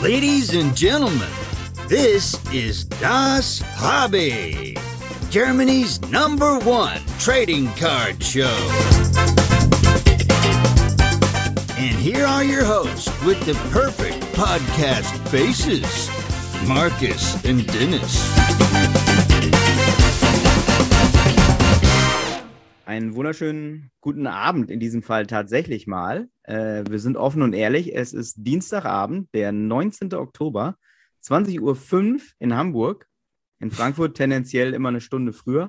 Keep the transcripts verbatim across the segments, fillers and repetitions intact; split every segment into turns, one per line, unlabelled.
Ladies and gentlemen, this is Das Hobby, Germany's number one trading card show. And here are your hosts with the perfect podcast faces, Marcus and Dennis.
Einen wunderschönen guten Abend in diesem Fall tatsächlich mal. Äh, wir sind offen und ehrlich. Es ist Dienstagabend, der neunzehnten Oktober, zwanzig Uhr fünf in Hamburg. In Frankfurt tendenziell immer eine Stunde früher.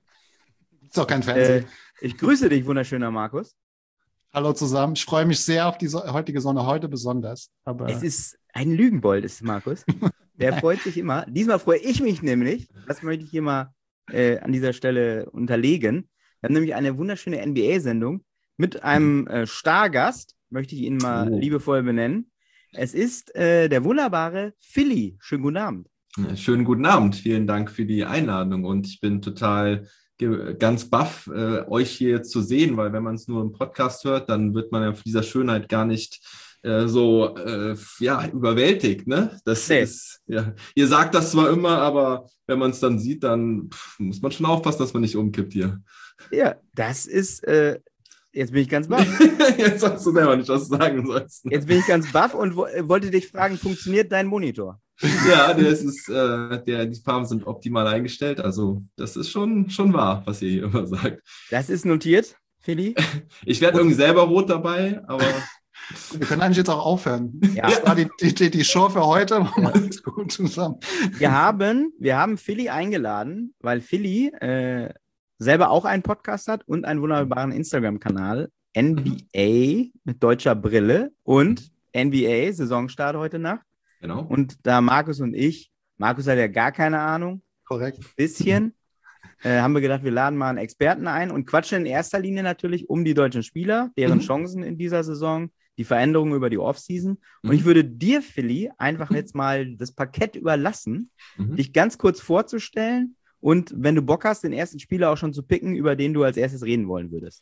Ist doch kein Fernsehen.
Äh, ich grüße dich, wunderschöner Markus.
Hallo zusammen. Ich freue mich sehr auf die so- heutige Sonne, heute besonders. Aber
Es ist ein Lügenbold, ist Markus. Der freut sich immer. Diesmal freue ich mich nämlich. Das möchte ich hier mal äh, an dieser Stelle unterlegen. Wir haben nämlich eine wunderschöne N B A-Sendung mit einem äh, Stargast, möchte ich ihn mal
Oh.
liebevoll benennen. Es ist äh, der wunderbare Philly. Schönen guten Abend.
Ja, schönen guten Abend. Vielen Dank für die Einladung und ich bin total ge- ganz baff, äh, euch hier jetzt zu sehen, weil wenn man es nur im Podcast hört, dann wird man ja von dieser Schönheit gar nicht äh, so äh, ja, überwältigt. Ne? Das
Nee.
ist, ja, ihr sagt das zwar immer, aber wenn man es dann sieht, dann pff, muss man schon aufpassen, dass man nicht umkippt hier.
Ja, das ist, äh, jetzt bin ich ganz baff.
Jetzt hast du selber nicht, was du sagen sollst.
Jetzt bin ich ganz baff und wo, äh, wollte dich fragen, funktioniert dein Monitor?
Ja, der ist, ist, äh, der, die Farben sind optimal eingestellt. Also das ist schon, schon wahr, was ihr hier immer sagt.
Das ist notiert, Philly.
Ich werde irgendwie selber rot dabei, aber
wir können eigentlich jetzt auch aufhören.
Ja.
Das war die, die, die Show für heute. Machen wir alles gut zusammen.
Wir haben, wir haben Philly eingeladen, weil Philly äh, selber auch einen Podcast hat und einen wunderbaren Instagram-Kanal, N B A mit deutscher Brille und N B A, Saisonstart heute Nacht.
genau.
Und da Markus und ich, Markus hat ja gar keine Ahnung,
Korrekt.
bisschen, äh, haben wir gedacht, wir laden mal einen Experten ein und quatschen in erster Linie natürlich um die deutschen Spieler, deren
Mhm.
Chancen in dieser Saison, die Veränderungen über die Offseason. Und
Mhm.
ich würde dir, Philly, einfach jetzt mal das Parkett überlassen,
Mhm.
dich ganz kurz vorzustellen und wenn du Bock hast, den ersten Spieler auch schon zu picken, über den du als erstes reden wollen würdest.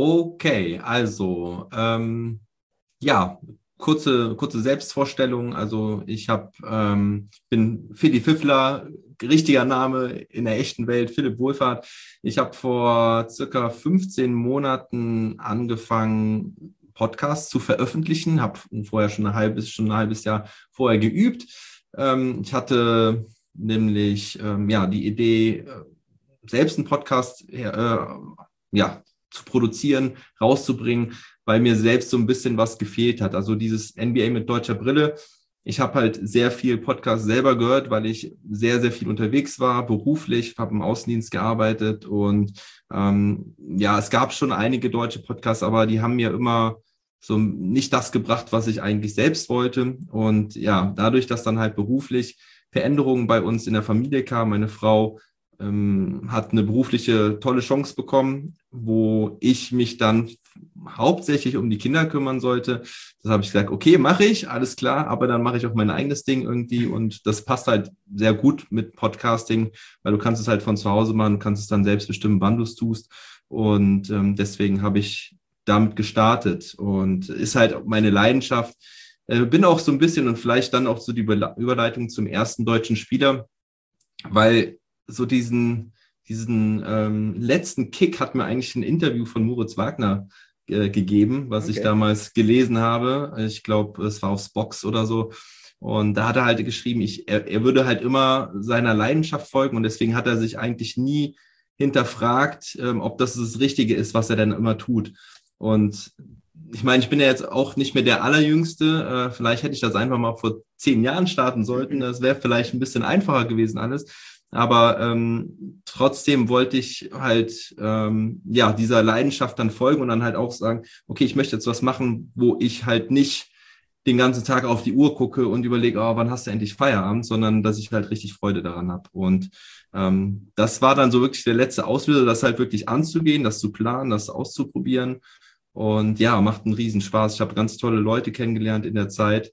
Okay, also ähm, ja, kurze, kurze Selbstvorstellung. Also ich hab, ähm, bin Philly Pfiffler, richtiger Name in der echten Welt, Philipp Wohlfahrt. Ich habe vor circa fünfzehn Monaten angefangen, Podcasts zu veröffentlichen, habe vorher schon ein halbes, schon ein halbes Jahr vorher geübt. Ähm, ich hatte nämlich ähm, ja die Idee, äh, selbst einen Podcast äh, ja, zu produzieren, rauszubringen, weil mir selbst so ein bisschen was gefehlt hat. Also dieses N B A mit deutscher Brille. Ich habe halt sehr viel Podcast selber gehört, weil ich sehr, sehr viel unterwegs war, beruflich, habe im Außendienst gearbeitet und ähm, ja, es gab schon einige deutsche Podcasts, aber die haben mir immer so nicht das gebracht, was ich eigentlich selbst wollte. Und ja, dadurch, dass dann halt beruflich Veränderungen bei uns in der Familie kamen, meine Frau ähm, hat eine berufliche tolle Chance bekommen, wo ich mich dann hauptsächlich um die Kinder kümmern sollte. Das habe ich gesagt, okay, mache ich, alles klar, aber dann mache ich auch mein eigenes Ding irgendwie und das passt halt sehr gut mit Podcasting, weil du kannst es halt von zu Hause machen, du kannst es dann selbst bestimmen, wann du es tust und ähm, deswegen habe ich damit gestartet und ist halt meine Leidenschaft. Äh, bin auch so ein bisschen und vielleicht dann auch so die Überle- Überleitung zum ersten deutschen Spieler, weil so diesen, diesen ähm, letzten Kick hat mir eigentlich ein Interview von Moritz Wagner äh, gegeben, was
Okay.
ich damals gelesen habe. Ich glaube, es war aufs Box oder so. Und da hat er halt geschrieben, ich, er, er würde halt immer seiner Leidenschaft folgen und deswegen hat er sich eigentlich nie hinterfragt, ähm, ob das das Richtige ist, was er dann immer tut. Und ich meine, ich bin ja jetzt auch nicht mehr der Allerjüngste. Äh, vielleicht hätte ich das einfach mal vor zehn Jahren starten sollten. Das wäre vielleicht ein bisschen einfacher gewesen alles. Aber ähm, trotzdem wollte ich halt ähm, ja dieser Leidenschaft dann folgen und dann halt auch sagen, okay, ich möchte jetzt was machen, wo ich halt nicht den ganzen Tag auf die Uhr gucke und überlege, oh, wann hast du endlich Feierabend, sondern dass ich halt richtig Freude daran habe. Und ähm, das war dann so wirklich der letzte Auslöser, das halt wirklich anzugehen, das zu planen, das auszuprobieren. Und ja, macht einen Riesenspaß. Ich habe ganz tolle Leute kennengelernt in der Zeit.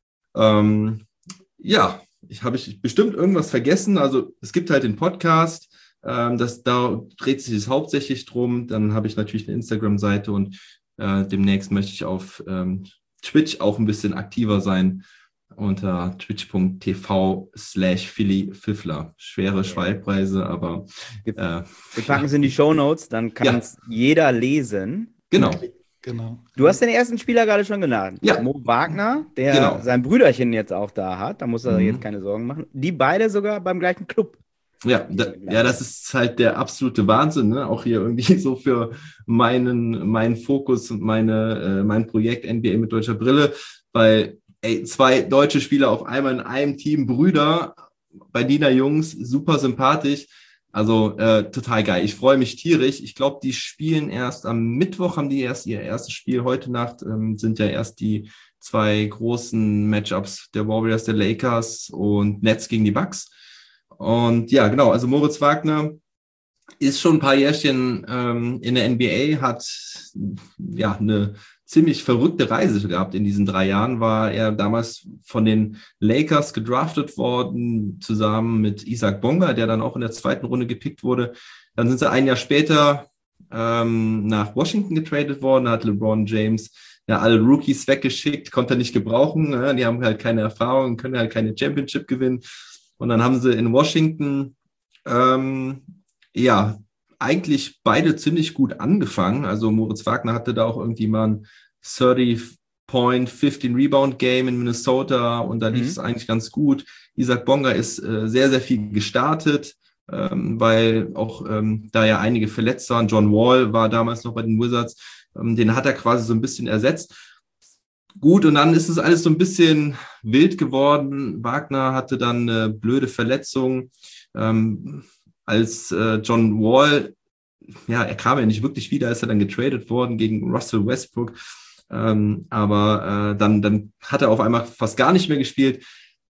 Ähm, ja, ich habe ich bestimmt irgendwas vergessen. Also es gibt halt den Podcast, ähm, das, da dreht sich es hauptsächlich drum. Dann habe ich natürlich eine Instagram-Seite und äh, demnächst möchte ich auf ähm, Twitch auch ein bisschen aktiver sein. unter twitch.tv slash Philly Pfiffler. Schwere Schreibweise, aber
Wir,
äh,
wir packen es in die Shownotes, dann kann
Ja.
es jeder lesen.
genau.
Genau.
Du hast den ersten Spieler gerade schon genannt.
Ja.
Mo Wagner, der
Genau.
sein Brüderchen jetzt auch da hat. Da muss er
Mhm.
jetzt keine Sorgen machen. Die beide sogar beim gleichen Club.
Ja, da, ja, das ist halt der absolute Wahnsinn, ne? Auch hier irgendwie so für meinen, meinen Fokus und meine, äh, mein Projekt N B A mit deutscher Brille, weil ey, zwei deutsche Spieler auf einmal in einem Team, Brüder, Berliner Jungs, super sympathisch. Also äh, total geil. Ich freue mich tierisch. Ich glaube, die spielen erst am Mittwoch, haben die erst ihr erstes Spiel. Heute Nacht ähm, sind ja erst die zwei großen Matchups der Warriors, der Lakers und Nets gegen die Bucks. Und ja, genau, also Moritz Wagner ist schon ein paar Jährchen ähm, in der N B A, hat ja eine ziemlich verrückte Reise gehabt in diesen drei Jahren. War er damals von den Lakers gedraftet worden, zusammen mit Isaac Bonga, der dann auch in der zweiten Runde gepickt wurde. Dann sind sie ein Jahr später ähm, nach Washington getradet worden, hat LeBron James ja alle Rookies weggeschickt, konnte er nicht gebrauchen. Ne? Die haben halt keine Erfahrung, können halt keine Championship gewinnen. Und dann haben sie in Washington ähm, ja eigentlich beide ziemlich gut angefangen. Also Moritz Wagner hatte da auch irgendwie mal ein dreißig Point, fünfzehn Rebound Game in Minnesota und da lief
Mhm.
es eigentlich ganz gut. Isaac Bonga ist äh, sehr, sehr viel gestartet, ähm, weil auch ähm, da ja einige verletzt waren. John Wall war damals noch bei den Wizards. Ähm, den hat er quasi so ein bisschen ersetzt. Gut, und dann ist es alles so ein bisschen wild geworden. Wagner hatte dann eine blöde Verletzung. Ähm, als äh, John Wall, ja, er kam ja nicht wirklich wieder, ist er dann getradet worden gegen Russell Westbrook. Ähm, aber äh, dann, dann hat er auf einmal fast gar nicht mehr gespielt.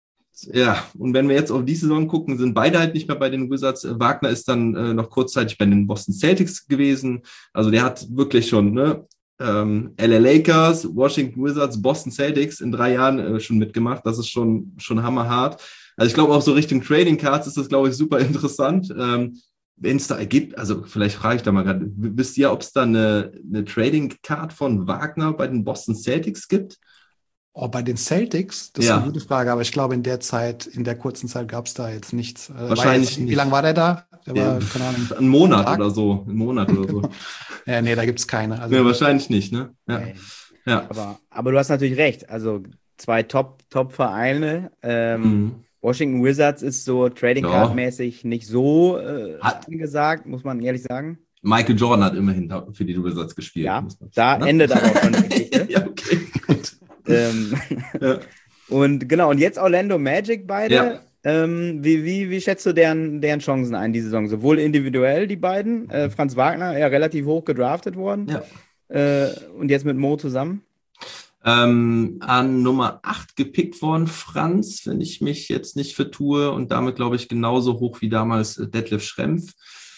Ja, und wenn wir jetzt auf die Saison gucken, sind beide halt nicht mehr bei den Wizards. Wagner ist dann äh, noch kurzzeitig bei den Boston Celtics gewesen. Also der hat wirklich schon, ne, ähm, L A Lakers, Washington Wizards, Boston Celtics in drei Jahren äh, schon mitgemacht. Das ist schon, schon hammerhart. Also ich glaube auch so Richtung Trading Cards ist das, glaube ich, super interessant. Ähm, wenn es da gibt, also vielleicht frage ich da mal gerade, wisst ihr, ob es da eine, eine Trading Card von Wagner bei den Boston Celtics gibt?
Oh, bei den Celtics, das
Ja.
ist eine gute Frage, aber ich glaube, in der Zeit, in der kurzen Zeit gab es da jetzt nichts. Äh, war
Wahrscheinlich
jetzt,
nicht.
Wie lange war der da? Der
Ja,
war, keine Ahnung.
Ein Monat
Tag?
oder so. Ein Monat oder so.
Ja, nee, da gibt es keine. Also,
Nee, wahrscheinlich nicht, ne? Ja.
Nee.
Ja.
Aber, aber du hast natürlich recht. Also zwei Top, Top-Vereine. Ähm,
Mhm.
Washington Wizards ist so Trading
Ja.
Card-mäßig nicht so äh,
Hat-
angesagt, muss man ehrlich sagen.
Michael Jordan hat immerhin da- für die Wizards gespielt.
Ja,
muss man
da
sagen, ne?
endet aber auch schon die Geschichte.
Ja, okay, gut.
ähm,
Ja.
und genau, und jetzt Orlando Magic beide.
Ja.
Ähm, wie, wie, wie schätzt du deren, deren Chancen ein, die Saison? Sowohl individuell, die beiden. Äh, Franz Wagner, ja relativ hoch gedraftet worden.
Ja.
Äh, und jetzt mit Mo zusammen.
Ähm, an Nummer acht gepickt worden, Franz, wenn ich mich jetzt nicht vertue, und damit, glaube ich, genauso hoch wie damals äh, Detlef Schrempf.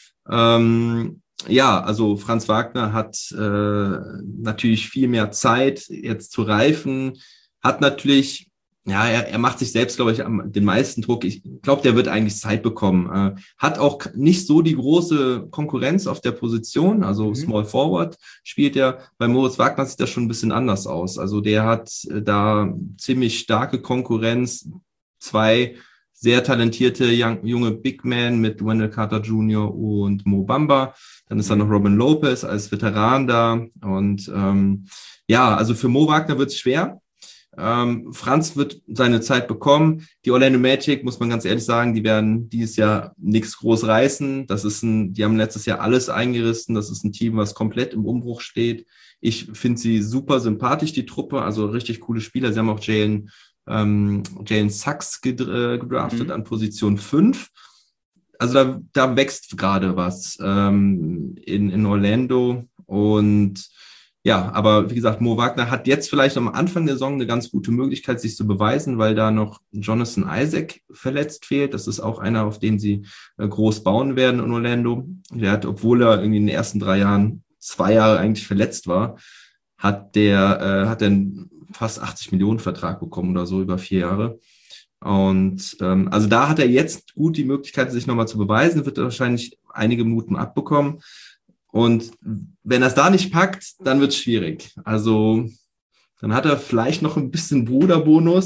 Ähm, ja, also Franz Wagner hat äh, natürlich viel mehr Zeit, jetzt zu reifen, hat natürlich, ja, er, er macht sich selbst, glaube ich, am, den meisten Druck. Ich glaube, der wird eigentlich Zeit bekommen. Äh, hat auch nicht so die große Konkurrenz auf der Position, also
Mhm.
Small Forward spielt er. Bei Moritz Wagner sieht das schon ein bisschen anders aus. Also der hat äh, da ziemlich starke Konkurrenz. Zwei sehr talentierte young, junge Big Men mit Wendell Carter Junior und Mo Bamba. Dann ist da noch Robin Lopez als Veteran da. Und ähm, ja, also für Mo Wagner wird es schwer. Ähm, Franz wird seine Zeit bekommen. Die Orlando Magic, muss man ganz ehrlich sagen, die werden dieses Jahr nichts groß reißen. Das ist ein, die haben letztes Jahr alles eingerissen. Das ist ein Team, was komplett im Umbruch steht. Ich finde sie super sympathisch, die Truppe, also richtig coole Spieler. Sie haben auch Jalen, ähm, Jalen Sachs gedr- äh, gedraftet
Mhm.
an Position fünf. Also da, da wächst gerade was ähm, in, in Orlando. Und ja, aber wie gesagt, Mo Wagner hat jetzt vielleicht am Anfang der Saison eine ganz gute Möglichkeit, sich zu beweisen, weil da noch Jonathan Isaac verletzt fehlt. Das ist auch einer, auf den sie äh, groß bauen werden in Orlando. Der hat, obwohl er irgendwie in den ersten drei Jahren zwei Jahre eigentlich verletzt war, hat der äh, hat einen fast achtzig Millionen Vertrag bekommen oder so über vier Jahre. Und ähm, also da hat er jetzt gut die Möglichkeit, sich nochmal zu beweisen, wird er wahrscheinlich einige Minuten abbekommen. Und wenn er es da nicht packt, dann wird es schwierig. Also dann hat er vielleicht noch ein bisschen Bruderbonus,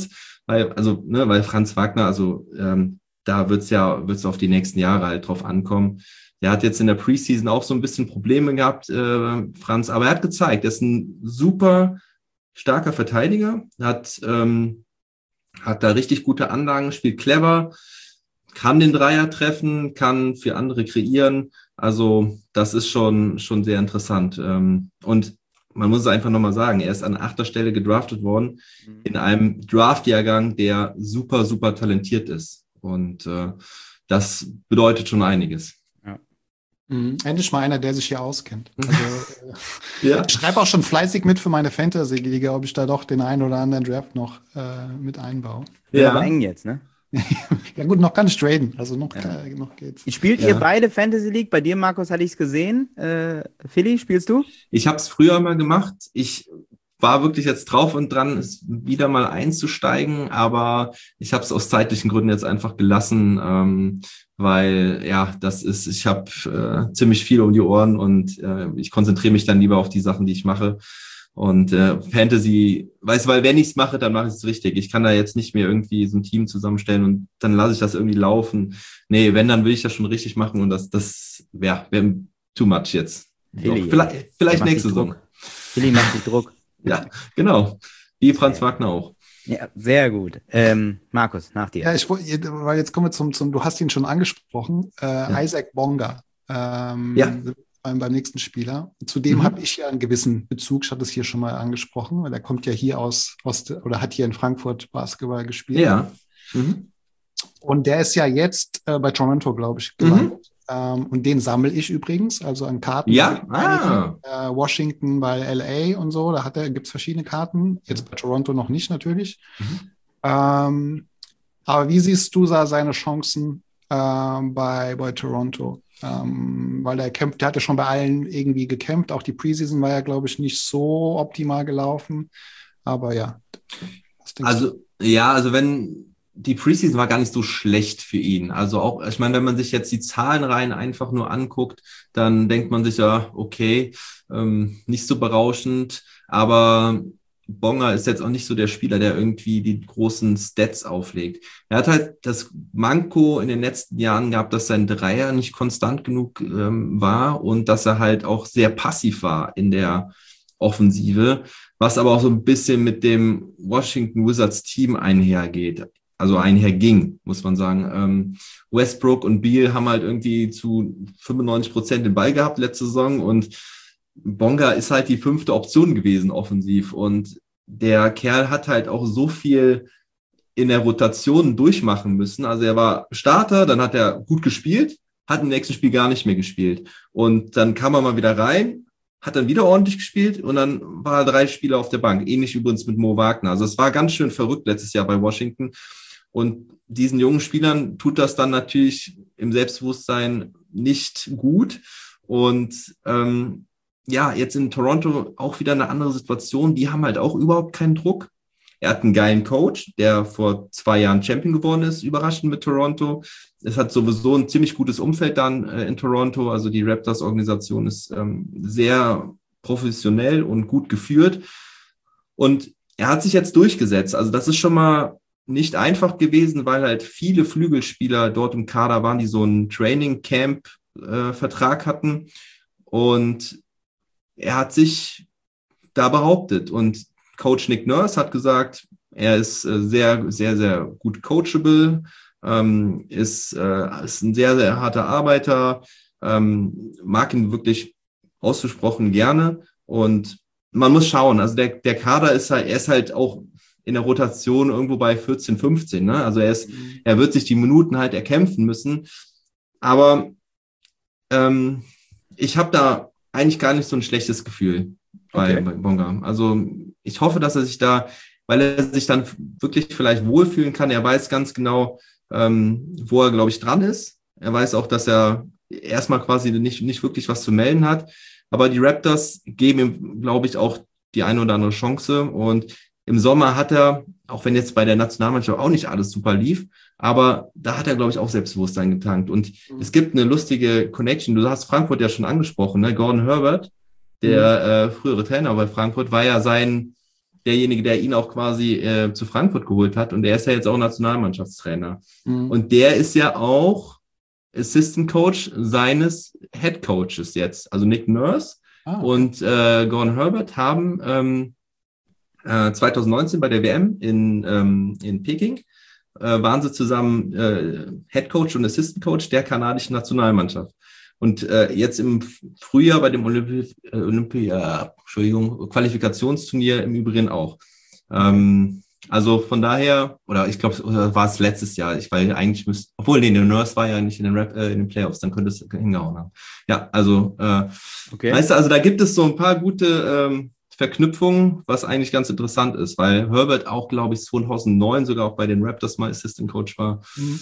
weil, also, ne, weil Franz Wagner, also ähm, da wird's ja, wird's auf die nächsten Jahre halt drauf ankommen. Der hat jetzt in der Preseason auch so ein bisschen Probleme gehabt, äh, Franz, aber er hat gezeigt, er ist ein super starker Verteidiger, hat, ähm, hat da richtig gute Anlagen, spielt clever, kann den Dreier treffen, kann für andere kreieren. Also das ist schon, schon sehr interessant. Ähm, und man muss es einfach nochmal sagen, er ist an achter Stelle gedraftet worden in einem Draftjahrgang, der super, super talentiert ist. Und äh, das bedeutet schon einiges.
Mhm. Endlich mal einer, der sich hier auskennt. Also, äh,
Ja.
ich schreibe auch schon fleißig mit für meine Fantasy-Liga, ob ich da doch den einen oder anderen Draft noch äh, mit einbaue.
Wird
Ja.
aber eng jetzt, ne?
Ja gut, noch kann ich traden, also noch,
Ja.
kann, noch geht's.
Spielt
Ja.
ihr beide Fantasy League? Bei dir, Markus, hatte ich es gesehen. Äh, Philly, spielst du?
Ich habe es früher mal gemacht. Ich war wirklich jetzt drauf und dran, es wieder mal einzusteigen, aber ich habe es aus zeitlichen Gründen jetzt einfach gelassen, ähm, weil ja, das ist, ich habe äh, ziemlich viel um die Ohren und äh, ich konzentriere mich dann lieber auf die Sachen, die ich mache. Und äh, Fantasy, weißt du, weil wenn ich es mache, dann mache ich es richtig. Ich kann da jetzt nicht mehr irgendwie so ein Team zusammenstellen und dann lasse ich das irgendwie laufen. Nee, wenn, dann will ich das schon richtig machen und das, das wäre wär too much jetzt.
Philly,
Doch, vielleicht vielleicht
macht
nächste
sich
Saison.
Druck. Philly macht sich Druck.
Ja, genau. Wie Franz Wagner auch.
Ja, sehr gut. Ähm, Markus, nach dir.
Ja, ich wollte, weil jetzt kommen wir zum, zum, du hast ihn schon angesprochen, äh,
Ja.
Isaac Bonga. Ähm,
Ja.
beim, beim nächsten Spieler. Zu dem
Mhm.
habe ich ja einen gewissen Bezug, ich hatte es hier schon mal angesprochen, weil er kommt ja hier aus, aus oder hat hier in Frankfurt Basketball gespielt.
Ja. Mhm.
Und der ist ja jetzt äh, bei Toronto, glaube ich, gelandet. Ähm, und den sammle ich übrigens, also an Karten.
Ja?
Einige, äh, Washington bei L A und so, da hat er, gibt es verschiedene Karten. Jetzt bei Toronto noch nicht natürlich.
Mhm.
Ähm, aber wie siehst du da seine Chancen ähm, bei, bei Toronto? Ähm, weil er kämpft, der hat ja schon bei allen irgendwie gekämpft. Auch die Preseason war ja, glaube ich, nicht so optimal gelaufen. Aber ja. Was denkst du?
Also, ja, also wenn die Preseason war gar nicht so schlecht für ihn. Also auch, ich meine, wenn man sich jetzt die Zahlenreihen einfach nur anguckt, dann denkt man sich ja, okay, ähm, nicht so berauschend, aber Bonga ist jetzt auch nicht so der Spieler, der irgendwie die großen Stats auflegt. Er hat halt das Manko in den letzten Jahren gehabt, dass sein Dreier nicht konstant genug ähm, war und dass er halt auch sehr passiv war in der Offensive, was aber auch so ein bisschen mit dem Washington Wizards Team einhergeht. Also einherging, muss man sagen. Ähm, Westbrook und Beal haben halt irgendwie zu fünfundneunzig Prozent den Ball gehabt letzte Saison und Bonga ist halt die fünfte Option gewesen offensiv und der Kerl hat halt auch so viel in der Rotation durchmachen müssen. Also er war Starter, dann hat er gut gespielt, hat im nächsten Spiel gar nicht mehr gespielt und dann kam er mal wieder rein, hat dann wieder ordentlich gespielt und dann war er drei Spieler auf der Bank. Ähnlich übrigens mit Mo Wagner. Also es war ganz schön verrückt letztes Jahr bei Washington. Und diesen jungen Spielern tut das dann natürlich im Selbstbewusstsein nicht gut. Und ähm, ja, jetzt in Toronto auch wieder eine andere Situation. Die haben halt auch überhaupt keinen Druck. Er hat einen geilen Coach, der vor zwei Jahren Champion geworden ist, überraschend mit Toronto. Es hat sowieso ein ziemlich gutes Umfeld dann äh, in Toronto. Also die Raptors-Organisation ist ähm, sehr professionell und gut geführt. Und er hat sich jetzt durchgesetzt. Also das ist schon mal nicht einfach gewesen, weil halt viele Flügelspieler dort im Kader waren, die so einen Training-Camp-Vertrag äh, hatten. Und er hat sich da behauptet. Und Coach Nick Nurse hat gesagt, er ist äh, sehr, sehr, sehr gut coachable, ähm, ist, äh, ist ein sehr, sehr harter Arbeiter, ähm, mag ihn wirklich ausgesprochen gerne. Und man muss schauen, also der, der Kader ist halt, er ist halt auch in der Rotation irgendwo bei vierzehn, fünfzehn, ne? Also er ist, er wird sich die Minuten halt erkämpfen müssen. Aber ähm, ich habe da eigentlich gar nicht so ein schlechtes Gefühl bei,
Okay.
bei Bonga. Also ich hoffe, dass er sich da, weil er sich dann wirklich vielleicht wohlfühlen kann. Er weiß ganz genau, ähm, wo er, glaube ich, dran ist. Er weiß auch, dass er erstmal quasi nicht, nicht wirklich was zu melden hat. Aber die Raptors geben ihm, glaube ich, auch die eine oder andere Chance. Und im Sommer hat er, auch wenn jetzt bei der Nationalmannschaft auch nicht alles super lief, aber da hat er, glaube ich, auch Selbstbewusstsein getankt. Und mhm. es gibt eine lustige Connection. Du hast Frankfurt ja schon angesprochen, ne? Gordon Herbert, der mhm. äh, frühere Trainer bei Frankfurt, war ja sein derjenige, der ihn auch quasi äh, zu Frankfurt geholt hat. Und er ist ja jetzt auch Nationalmannschaftstrainer.
Mhm.
Und der ist ja auch Assistant Coach seines Head Coaches jetzt. Also Nick Nurse
Ah, okay.
und äh, Gordon Herbert haben ähm, äh, zwanzig neunzehn bei der W M in, ähm, in Peking äh, waren sie zusammen äh, Head Coach und Assistant Coach der kanadischen Nationalmannschaft. Und äh, jetzt im Frühjahr bei dem Olympi äh, Olympia, Entschuldigung, Qualifikationsturnier im Übrigen auch. Ähm, also von daher, oder ich glaube, war es letztes Jahr, ich weil eigentlich müsste, obwohl nee, der Nurse war ja nicht in den, Rap, äh, in den Playoffs, dann könnte es hingehauen haben. Ja, also äh,
Okay.
weißt du, also da gibt es so ein paar gute ähm, Verknüpfungen, was eigentlich ganz interessant ist, weil Herbert auch, glaube ich, zweitausendneun sogar auch bei den Raptors mal Assistant Coach war.
Mhm.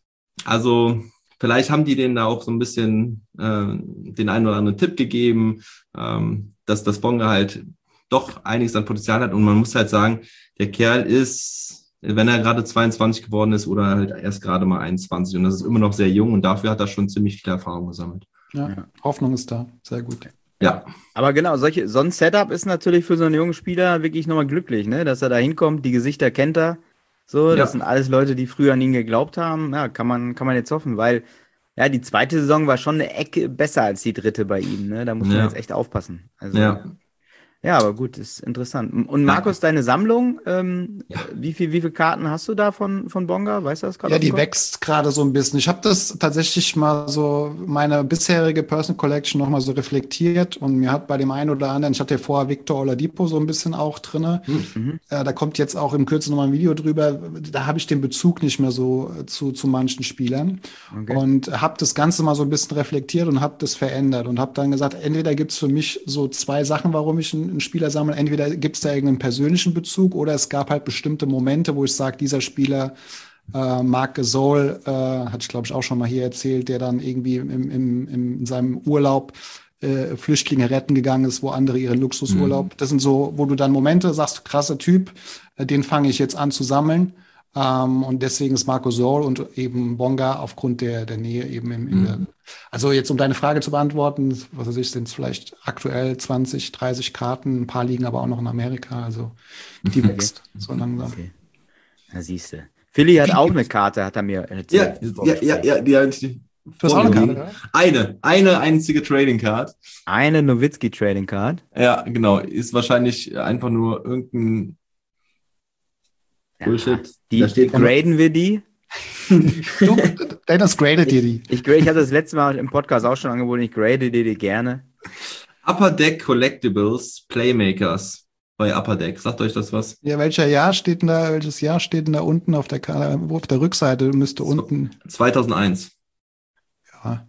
Also vielleicht haben die denen da auch so ein bisschen äh, den einen oder anderen Tipp gegeben, ähm, dass das Bonga halt doch einiges an Potenzial hat. Und man muss halt sagen, der Kerl ist, wenn er gerade zweiundzwanzig geworden ist oder halt erst gerade mal einundzwanzig, und das ist immer noch sehr jung und dafür hat er schon ziemlich viel Erfahrung gesammelt.
Ja,
Ja.
Hoffnung ist da. Sehr gut.
Ja,
Aber genau, solche, so ein Setup ist natürlich für so einen jungen Spieler wirklich nochmal glücklich, ne? Dass er da hinkommt, die Gesichter kennt er. So, das
Ja.
sind alles Leute, die früher an ihn geglaubt haben. Ja, kann man, kann man jetzt hoffen, weil ja, die zweite Saison war schon eine Ecke besser als die dritte bei ihm, ne? Da muss man
Ja.
jetzt echt aufpassen. Also,
ja.
ja, aber gut, ist interessant. Und Markus, deine Sammlung, ähm,
Ja.
wie viel, wie viele Karten hast du da von, von Bonga? Weißt du das gerade?
Ja,
aus dem
die
Kopf?
wächst gerade so ein bisschen. Ich habe das tatsächlich mal so, meine bisherige Personal Collection nochmal so reflektiert und mir hat bei dem einen oder anderen, ich hatte ja vorher Victor Oladipo so ein bisschen auch drinne.
Mhm.
Äh, da kommt jetzt auch im Kürze nochmal ein Video drüber. Da habe ich den Bezug nicht mehr so äh, zu, zu manchen Spielern.
Okay.
Und habe das Ganze mal so ein bisschen reflektiert und habe das verändert und habe dann gesagt, entweder gibt es für mich so zwei Sachen, warum ich einen, einen Spieler sammle. Entweder gibt es da irgendeinen persönlichen Bezug oder es gab halt bestimmte Momente, wo ich sage, dieser Spieler, äh, Marc Gasol, äh, hatte ich glaube ich auch schon mal hier erzählt, der dann irgendwie im, im, im, in seinem Urlaub äh, Flüchtlinge retten gegangen ist, wo andere ihren Luxusurlaub.
Mhm.
Das sind so, wo du dann Momente sagst, krasser Typ, äh, den fange ich jetzt an zu sammeln. Ähm, und deswegen ist Marc Gasol und eben Bonga aufgrund der, der Nähe eben im, in
Mhm.
der, also jetzt um deine Frage zu beantworten, was weiß ich, sind es vielleicht aktuell zwanzig, dreißig Karten, ein paar liegen aber auch noch in Amerika, also die
Okay.
wächst so langsam.
Okay. Da siehst du. Philly hat auch eine Karte, hat er mir
Ja,
erzählt.
ja, ja, ja, die habe ich
Du hast auch eine Karte, oder?
Eine, eine einzige Trading Card.
Eine Nowitzki Trading Card.
Ja, genau. Ist wahrscheinlich einfach nur irgendein Bullshit.
Die
Da steht
graden wir die.
Du, Dennis gradet dir die.
Ich, ich habe das letzte Mal im Podcast auch schon angeboten, ich grade dir die gerne.
Upper Deck Collectibles Playmakers bei Upper Deck. Sagt euch das was?
Ja, welcher Jahr steht denn da, welches Jahr steht denn da unten auf der, Ka- auf der Rückseite? Müsste
So.
unten,
zweitausendeins.
ja.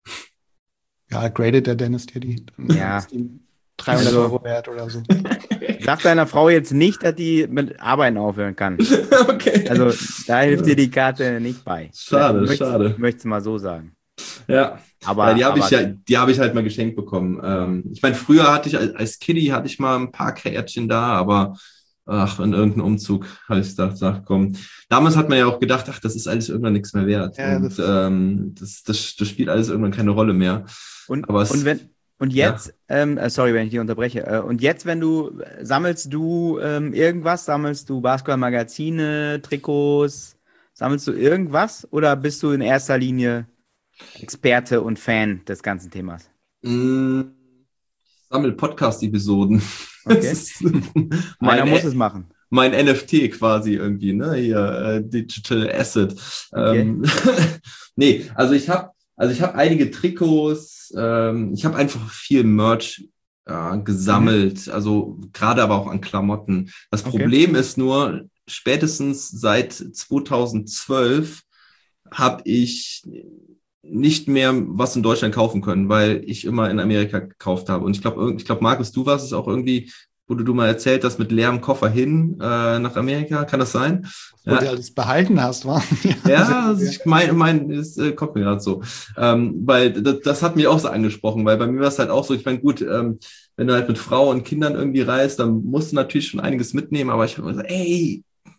Ja, gradet der Dennis dir die. Dann
Ja.
ist die dreihundert
Also-
Euro wert oder so.
Sag deiner Frau jetzt nicht, dass die mit Arbeiten aufhören kann.
Okay.
Also da hilft dir die Karte nicht bei.
Schade,
Ich möcht's-
schade.
Ich möchte es mal so sagen.
Ja.
Aber,
ja, die habe
aber
ich ja, die habe ich halt mal geschenkt bekommen. Ähm, ich meine, früher hatte ich als, als Kiddie hatte ich mal ein paar Kärtchen da, aber ach, in irgendeinem Umzug habe ich gedacht, ach komm. Damals hat man ja auch gedacht, ach, das ist alles irgendwann nichts mehr wert.
Ja,
und
das-
ähm, das, das, das spielt alles irgendwann keine Rolle mehr.
Und,
Aber es-
und, wenn, und jetzt, ähm, äh, sorry, wenn ich dich unterbreche, äh, und jetzt, wenn du, äh, sammelst du ähm, irgendwas, sammelst du Basketball-Magazine, Trikots, sammelst du irgendwas oder bist du in erster Linie Experte und Fan des ganzen Themas?
Mm, Ich sammle Podcast-Episoden.
Okay.
Das ist
Einer
mein,
muss es machen.
mein N F T quasi irgendwie, ne? Hier, äh, Digital Asset.
Okay.
Ähm, nee, also ich habe also ich habe einige Trikots, ähm, ich habe einfach viel Merch äh, gesammelt, also gerade aber auch an Klamotten. Das
Okay.
Problem ist nur, spätestens seit zweitausendzwölf habe ich nicht mehr was in Deutschland kaufen können, weil ich immer in Amerika gekauft habe. Und ich glaube, ich glaube, Markus, du warst es auch irgendwie, wo du, du mal erzählt hast, mit leerem Koffer hin äh, nach Amerika. Kann das sein?
Wo du alles behalten hast, wa?
Ja, also ich mein, mein, es äh, kommt mir gerade so. Ähm, weil das, das hat mich auch so angesprochen, weil bei mir war es halt auch so, ich meine, gut, ähm, wenn du halt mit Frau und Kindern irgendwie reist, dann musst du natürlich schon einiges mitnehmen, aber ich habe gesagt, ey,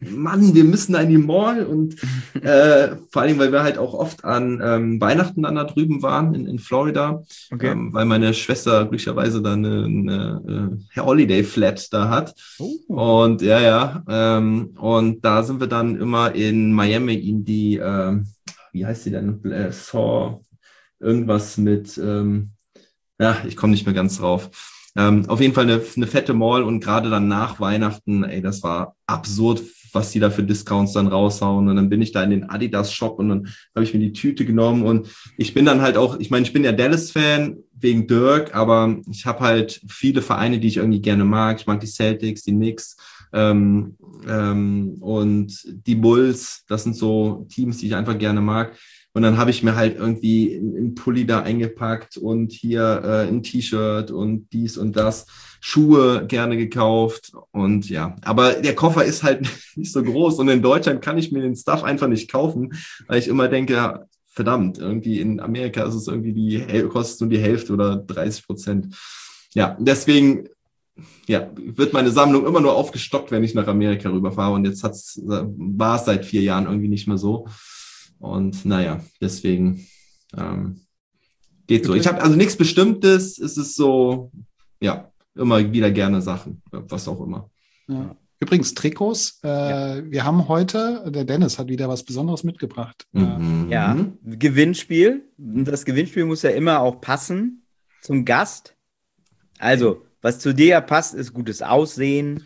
Mann, wir müssen da in die Mall und äh, vor allem, weil wir halt auch oft an ähm, Weihnachten dann da drüben waren in, in Florida,
Okay.
ähm, weil meine Schwester glücklicherweise da eine, eine äh, Holiday Flat da hat.
Oh.
Und ja, ja, ähm, und da sind wir dann immer in Miami in die, ähm, wie heißt die denn? Äh, Saw, irgendwas mit, ähm, ja, ich komme nicht mehr ganz drauf. Ähm, auf jeden Fall eine, eine fette Mall und gerade dann nach Weihnachten, ey, das war absurd, was die da für Discounts dann raushauen. Und dann bin ich da in den Adidas-Shop und dann habe ich mir die Tüte genommen und ich bin dann halt auch, ich meine, ich bin ja Dallas-Fan wegen Dirk, aber ich habe halt viele Vereine, die ich irgendwie gerne mag. Ich mag die Celtics, die Knicks ähm, ähm, und die Bulls. Das sind so Teams, die ich einfach gerne mag. Und dann habe ich mir halt irgendwie einen Pulli da eingepackt und hier äh, ein T-Shirt und dies und das, Schuhe gerne gekauft und ja, aber der Koffer ist halt nicht so groß und in Deutschland kann ich mir den Stuff einfach nicht kaufen, weil ich immer denke, ja, verdammt, irgendwie in Amerika ist es irgendwie die, kostet nur die Hälfte oder dreißig Prozent. Ja, deswegen ja, wird meine Sammlung immer nur aufgestockt, wenn ich nach Amerika rüberfahre und jetzt hat's, war es seit vier Jahren irgendwie nicht mehr so. Und naja, deswegen ähm, geht so. Ich habe also nichts Bestimmtes. Es ist so, ja, immer wieder gerne Sachen, was auch immer.
Ja. Übrigens, Trikots. Äh, ja. Wir haben heute, der Dennis hat wieder was Besonderes mitgebracht.
Mhm. Ja, Gewinnspiel. Das Gewinnspiel muss ja immer auch passen zum Gast. Also, was zu dir passt, ist gutes Aussehen.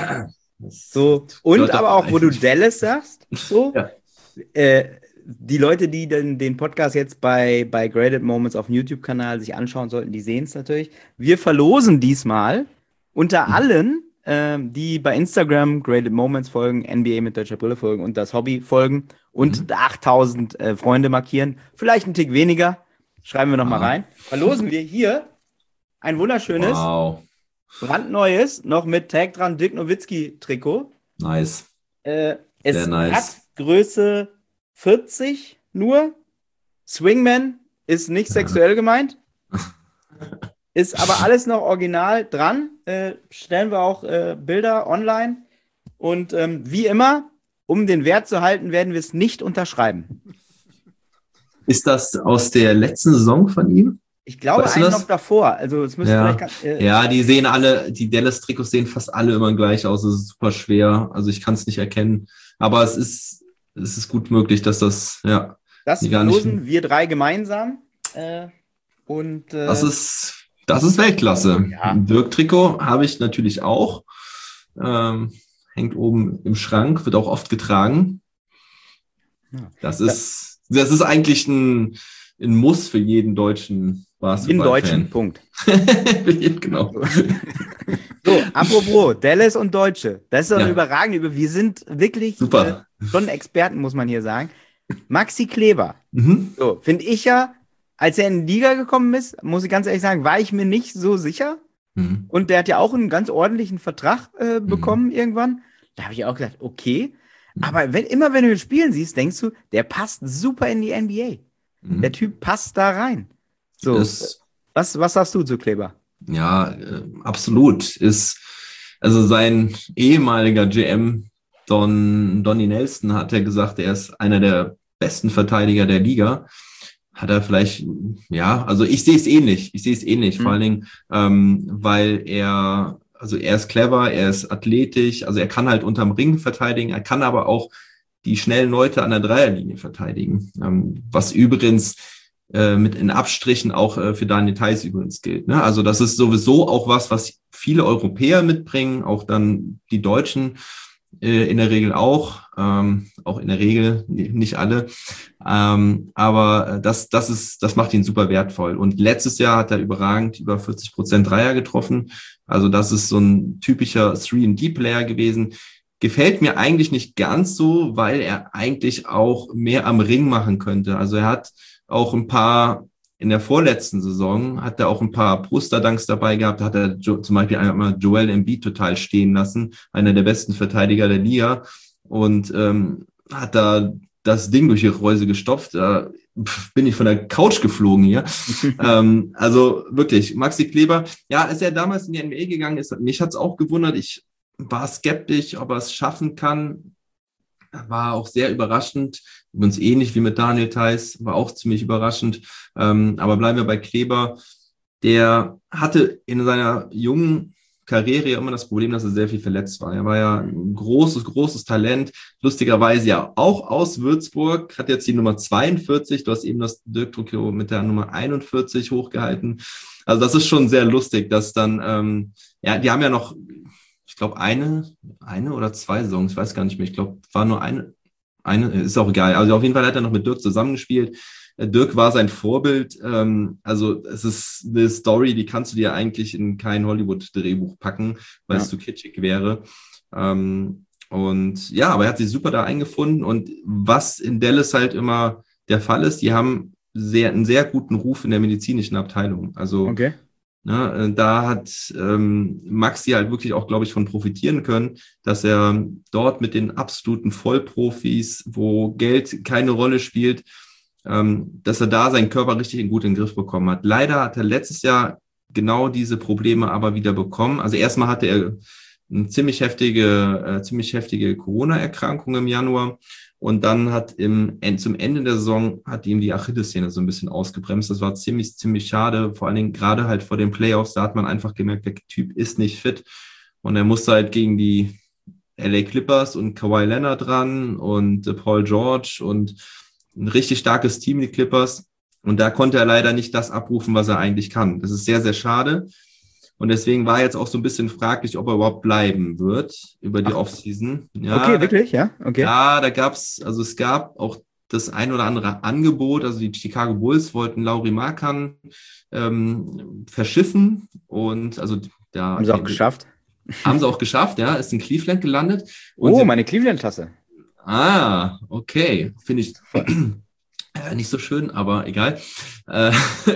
So. Und aber auch, wo du Dallas sagst. So. Ja. Äh, Die Leute, die den, den Podcast jetzt bei, bei Graded Moments auf dem YouTube-Kanal sich anschauen sollten, die sehen es natürlich. Wir verlosen diesmal unter allen, ähm, die bei Instagram Graded Moments folgen, N B A mit deutscher Brille folgen und das Hobby folgen und mhm. achttausend äh, Freunde markieren. Vielleicht ein Tick weniger. Schreiben wir nochmal ah. rein. Verlosen wir hier ein wunderschönes, wow. brandneues, noch mit Tag dran, Dirk Nowitzki-Trikot.
Nice.
Äh, es
Sehr nice.
Hat Größe vierzig nur. Swingman ist nicht sexuell gemeint. Ist aber alles noch original dran. Äh, stellen wir auch äh, Bilder online. Und ähm, wie immer, um den Wert zu halten, werden wir es nicht unterschreiben.
Ist das aus der letzten Saison von ihm?
Ich glaube, weißt einen noch davor. Also es müsste
ja.
vielleicht. Äh,
ja, die sehen alle, die Dallas-Trikots sehen fast alle immer gleich aus. Es ist super schwer. Also ich kann es nicht erkennen. Aber es ist. Es ist gut möglich, dass das, ja.
Das verlosen wir drei gemeinsam. Äh, und, äh,
das ist, das ist Weltklasse. Ja. Ein Dirk-Trikot habe ich natürlich auch. Ähm, hängt oben im Schrank, wird auch oft getragen. Das ist, das ist eigentlich ein, ein Muss für jeden deutschen Basketball-Fan.
In Deutschen, Punkt.
Genau.
So, apropos, Dallas und Deutsche. Das ist doch ja. überragend. Wir sind wirklich
Super.
Äh, schon Experten, muss man hier sagen. Maxi Kleber.
Mhm.
So, finde ich ja, als er in die Liga gekommen ist, muss ich ganz ehrlich sagen, war ich mir nicht so sicher. Mhm. Und der hat ja auch einen ganz ordentlichen Vertrag äh, bekommen mhm. irgendwann. Da habe ich auch gedacht, okay. Mhm. Aber wenn, immer wenn du ihn spielen siehst, denkst du, der passt super in die N B A. Mhm. Der Typ passt da rein. So, das, was, was sagst du zu Kleber?
Ja, äh, absolut. Ist, also sein ehemaliger G M, Don, Donnie Nelson, hat ja gesagt, er ist einer der besten Verteidiger der Liga. Hat er vielleicht, ja, also ich sehe es ähnlich. Ich sehe es ähnlich, mhm. vor allen Dingen, ähm, weil er, also er ist clever, er ist athletisch, also er kann halt unterm Ring verteidigen, er kann aber auch die schnellen Leute an der Dreierlinie verteidigen. Ähm, was übrigens mit in Abstrichen auch äh, für Daniel Theis übrigens gilt. Ne? Also das ist sowieso auch was, was viele Europäer mitbringen, auch dann die Deutschen äh, in der Regel auch, ähm, auch in der Regel, nicht alle. Ähm, aber das, das ist, das macht ihn super wertvoll. Und letztes Jahr hat er überragend über vierzig Prozent Dreier getroffen. Also das ist so ein typischer drei und D-Player gewesen. Gefällt mir eigentlich nicht ganz so, weil er eigentlich auch mehr am Ring machen könnte. Also er hat auch ein paar, in der vorletzten Saison hat er auch ein paar Brusterdunks dabei gehabt, hat er jo, zum Beispiel einmal Joel Embiid total stehen lassen, einer der besten Verteidiger der Liga, und ähm, hat da das Ding durch die Reuse gestopft. Da pf, bin ich von der Couch geflogen hier. ähm, also wirklich, Maxi Kleber, ja, als er damals in die N B A gegangen ist, mich hat's auch gewundert, ich war skeptisch, ob er es schaffen kann. war auch sehr überraschend, übrigens ähnlich wie mit Daniel Theis, war auch ziemlich überraschend. Ähm, aber bleiben wir bei Kleber. Der hatte in seiner jungen Karriere ja immer das Problem, dass er sehr viel verletzt war. Er war ja ein großes, großes Talent, lustigerweise ja auch aus Würzburg, hat jetzt die Nummer zweiundvierzig, du hast eben das Dirk-Trikot mit der Nummer einundvierzig hochgehalten. Also das ist schon sehr lustig, dass dann, ähm, ja, die haben ja noch, ich glaube, eine, eine oder zwei Saisons, ich weiß gar nicht mehr, ich glaube, war nur eine, eine, ist auch egal. Also auf jeden Fall hat er noch mit Dirk zusammengespielt. Dirk war sein Vorbild. Ähm, also es ist eine Story, die kannst du dir eigentlich in kein Hollywood-Drehbuch packen, weil ja. es zu kitschig wäre. Ähm, und ja, aber er hat sich super da eingefunden. Und was in Dallas halt immer der Fall ist, die haben sehr, einen sehr guten Ruf in der medizinischen Abteilung. Also
okay.
ne, da hat ähm, Maxi halt wirklich auch, glaube ich, von profitieren können, dass er dort mit den absoluten Vollprofis, wo Geld keine Rolle spielt, dass er da seinen Körper richtig gut in den Griff bekommen hat. Leider hat er letztes Jahr genau diese Probleme aber wieder bekommen. Also erstmal hatte er eine ziemlich heftige, äh, ziemlich heftige Corona-Erkrankung im Januar und dann hat im, zum Ende der Saison hat ihm die Achillessehne so ein bisschen ausgebremst. Das war ziemlich, ziemlich schade, vor allen Dingen gerade halt vor den Playoffs, da hat man einfach gemerkt, der Typ ist nicht fit und er musste halt gegen die L A Clippers und Kawhi Leonard dran und äh, Paul George und ein richtig starkes Team, die Clippers. Und da konnte er leider nicht das abrufen, was er eigentlich kann. Das ist sehr, sehr schade. Und deswegen war jetzt auch so ein bisschen fraglich, ob er überhaupt bleiben wird über die Ach. Offseason. Ja,
okay, wirklich? Ja, okay.
Ja, da gab's, also es gab auch das ein oder andere Angebot. Also die Chicago Bulls wollten Lauri Markkanen ähm, verschiffen. Und also da
haben sie auch geschafft.
Haben sie auch geschafft, ja. Ist in Cleveland gelandet.
Und oh, meine Cleveland-Tasse.
Ah, okay. Finde ich äh, nicht so schön, aber egal. Äh,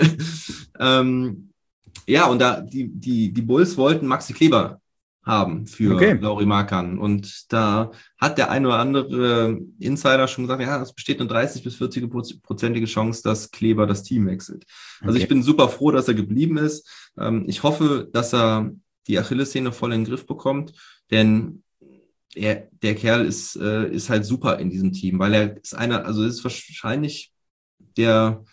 ähm, ja, und da die, die, die Bulls wollten Maxi Kleber haben für okay. Lauri Markkanen. Und da hat der ein oder andere Insider schon gesagt, ja, es besteht eine dreißig bis vierzig-prozentige Chance, dass Kleber das Team wechselt. Also okay. ich bin super froh, dass er geblieben ist. Ähm, ich hoffe, dass er die Achillessehne voll in den Griff bekommt, denn Er, der Kerl ist, äh, ist halt super in diesem Team, weil er ist einer, also ist wahrscheinlich der,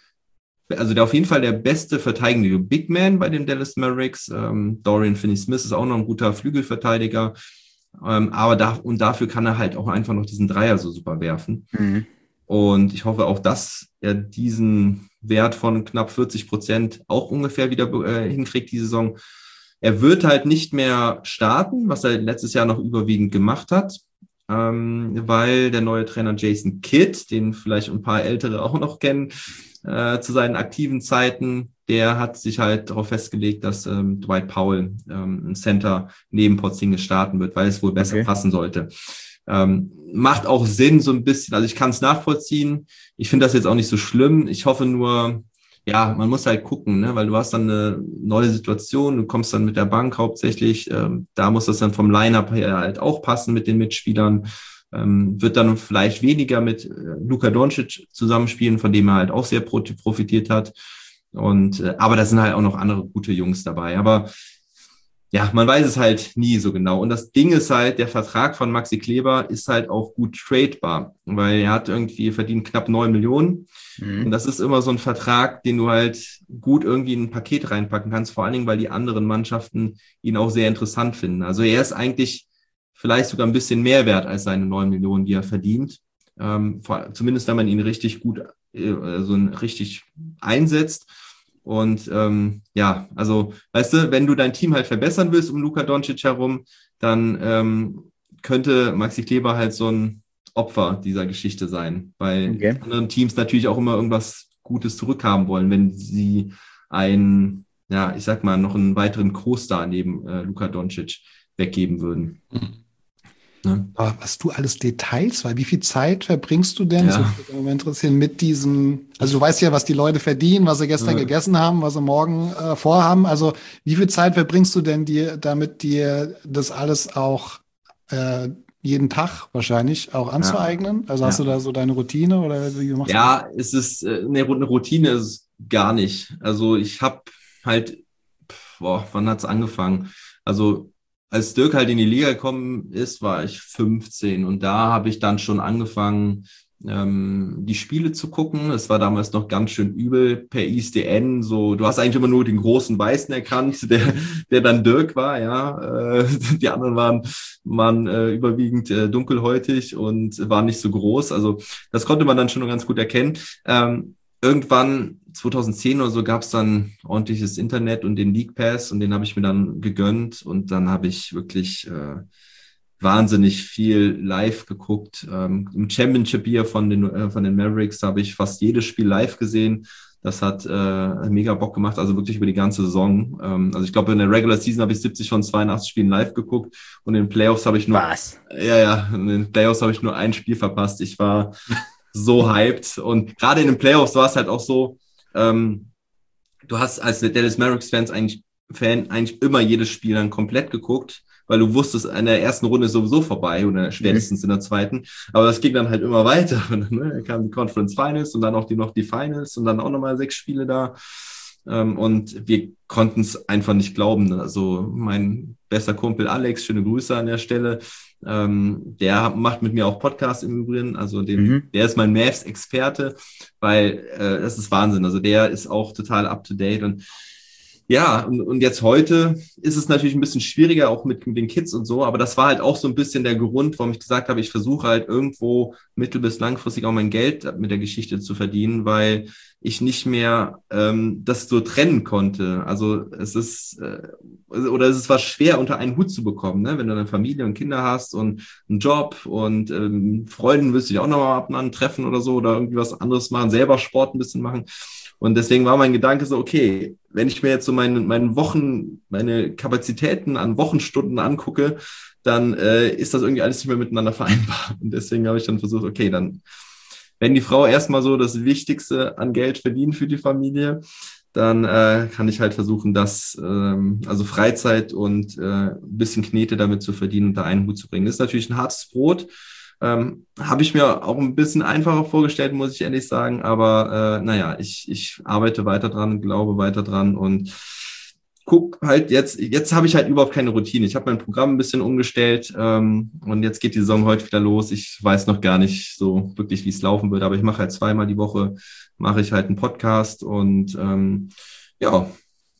also der auf jeden Fall der beste verteidigende Big Man bei den Dallas Mavericks. Ähm, Dorian Finney-Smith ist auch noch ein guter Flügelverteidiger, ähm, aber da, und dafür kann er halt auch einfach noch diesen Dreier so super werfen. Mhm. Und ich hoffe auch, dass er diesen Wert von knapp vierzig Prozent auch ungefähr wieder äh, hinkriegt, die Saison. Er wird halt nicht mehr starten, was er letztes Jahr noch überwiegend gemacht hat, ähm, weil der neue Trainer Jason Kidd, den vielleicht ein paar Ältere auch noch kennen, äh, zu seinen aktiven Zeiten, der hat sich halt darauf festgelegt, dass ähm, Dwight Powell ähm, ein Center neben Porzingis starten wird, weil es wohl besser okay. passen sollte. Ähm, macht auch Sinn so ein bisschen, also ich kann es nachvollziehen. Ich finde das jetzt auch nicht so schlimm. Ich hoffe nur, ja, man muss halt gucken, ne? Weil du hast dann eine neue Situation, du kommst dann mit der Bank hauptsächlich, ähm, da muss das dann vom Line-Up her halt auch passen mit den Mitspielern, ähm, wird dann vielleicht weniger mit äh, Luka Doncic zusammenspielen, von dem er halt auch sehr profitiert hat. Und äh, aber da sind halt auch noch andere gute Jungs dabei. Aber ja, man weiß es halt nie so genau. Und das Ding ist halt, der Vertrag von Maxi Kleber ist halt auch gut tradebar, weil er hat irgendwie verdient knapp neun Millionen. Mhm. Und das ist immer so ein Vertrag, den du halt gut irgendwie in ein Paket reinpacken kannst, vor allen Dingen, weil die anderen Mannschaften ihn auch sehr interessant finden. Also er ist eigentlich vielleicht sogar ein bisschen mehr wert als seine neun Millionen, die er verdient. Ähm, vor, zumindest, wenn man ihn richtig gut, äh, so ein, richtig einsetzt. Und ähm, ja, also, weißt du, wenn du dein Team halt verbessern willst um Luka Doncic herum, dann ähm, könnte Maxi Kleber halt so ein Opfer dieser Geschichte sein, weil okay. anderen Teams natürlich auch immer irgendwas Gutes zurückhaben wollen, wenn sie einen, ja, ich sag mal, noch einen weiteren Co-Star neben äh, Luka Doncic weggeben würden. Mhm.
Ne? Aber was du alles Details, weil wie viel Zeit verbringst du denn,
ja.
so würde mich im Moment interessieren, mit diesem, also du weißt ja, was die Leute verdienen, was sie gestern ja. gegessen haben, was sie morgen äh, vorhaben, also wie viel Zeit verbringst du denn dir, damit dir das alles auch äh, jeden Tag wahrscheinlich auch anzueignen? Ja. Also hast ja. du da so deine Routine oder wie machst
ja,
du
das? Ja, es ist äh, eine Routine ist es gar nicht. Also ich habe halt, boah, wann hat's angefangen? Also als Dirk halt in die Liga gekommen ist, war ich fünfzehn und da habe ich dann schon angefangen, ähm, die Spiele zu gucken. Es war damals noch ganz schön übel per I S D N. So, du hast eigentlich immer nur den großen Weißen erkannt, der, der dann Dirk war, ja. Äh, die anderen waren, waren äh, überwiegend äh, dunkelhäutig und waren nicht so groß. Also das konnte man dann schon ganz gut erkennen. Ähm, irgendwann zwanzig zehn oder so gab es dann ordentliches Internet und den League Pass und den habe ich mir dann gegönnt und dann habe ich wirklich äh, wahnsinnig viel live geguckt. Ähm, im Championship Year von den, äh, von den Mavericks habe ich fast jedes Spiel live gesehen. Das hat äh, mega Bock gemacht, also wirklich über die ganze Saison. Ähm, also ich glaube, in der Regular Season habe ich siebzig von zweiundachtzig Spielen live geguckt und in den Playoffs habe ich nur...
Was?
Ja, ja, in den Playoffs habe ich nur ein Spiel verpasst. Ich war so hyped und gerade in den Playoffs war es halt auch so, ähm, du hast als Dallas Mavericks-Fans eigentlich, Fan eigentlich immer jedes Spiel dann komplett geguckt, weil du wusstest, in der ersten Runde ist sowieso vorbei oder spätestens in der zweiten. Aber das ging dann halt immer weiter. Und dann ne, kamen die Conference Finals und dann auch die noch die Finals und dann auch nochmal sechs Spiele da. Ähm, und wir konnten es einfach nicht glauben. Also mein bester Kumpel Alex, schöne Grüße an der Stelle, ähm, der macht mit mir auch Podcasts im Übrigen. Also dem, mhm. der ist mein Mavs-Experte, weil äh, das ist Wahnsinn. Also der ist auch total up to date und ja, und, und jetzt heute ist es natürlich ein bisschen schwieriger, auch mit, mit den Kids und so, aber das war halt auch so ein bisschen der Grund, warum ich gesagt habe, ich versuche halt irgendwo mittel- bis langfristig auch mein Geld mit der Geschichte zu verdienen, weil ich nicht mehr ähm, das so trennen konnte. Also es ist, äh, oder es ist was schwer unter einen Hut zu bekommen, ne? Wenn du eine Familie und Kinder hast und einen Job und ähm, Freunden willst du dich auch nochmal ab und an treffen oder so oder irgendwie was anderes machen, selber Sport ein bisschen machen. Und deswegen war mein Gedanke so, okay, wenn ich mir jetzt so meine, meine Wochen, meine Kapazitäten an Wochenstunden angucke, dann äh, ist das irgendwie alles nicht mehr miteinander vereinbar. Und deswegen habe ich dann versucht, okay, dann, wenn die Frau erstmal so das Wichtigste an Geld verdient für die Familie, dann äh, kann ich halt versuchen, das, ähm, also Freizeit und äh, ein bisschen Knete damit zu verdienen und da einen Hut zu bringen. Das ist natürlich ein hartes Brot. Ähm, habe ich mir auch ein bisschen einfacher vorgestellt, muss ich ehrlich sagen. Aber äh, naja, ich, ich arbeite weiter dran, glaube weiter dran und guck halt jetzt, jetzt habe ich halt überhaupt keine Routine. Ich habe mein Programm ein bisschen umgestellt ähm, und jetzt geht die Saison heute wieder los. Ich weiß noch gar nicht so wirklich, wie es laufen wird, aber ich mache halt zweimal die Woche, mache ich halt einen Podcast und ähm, ja,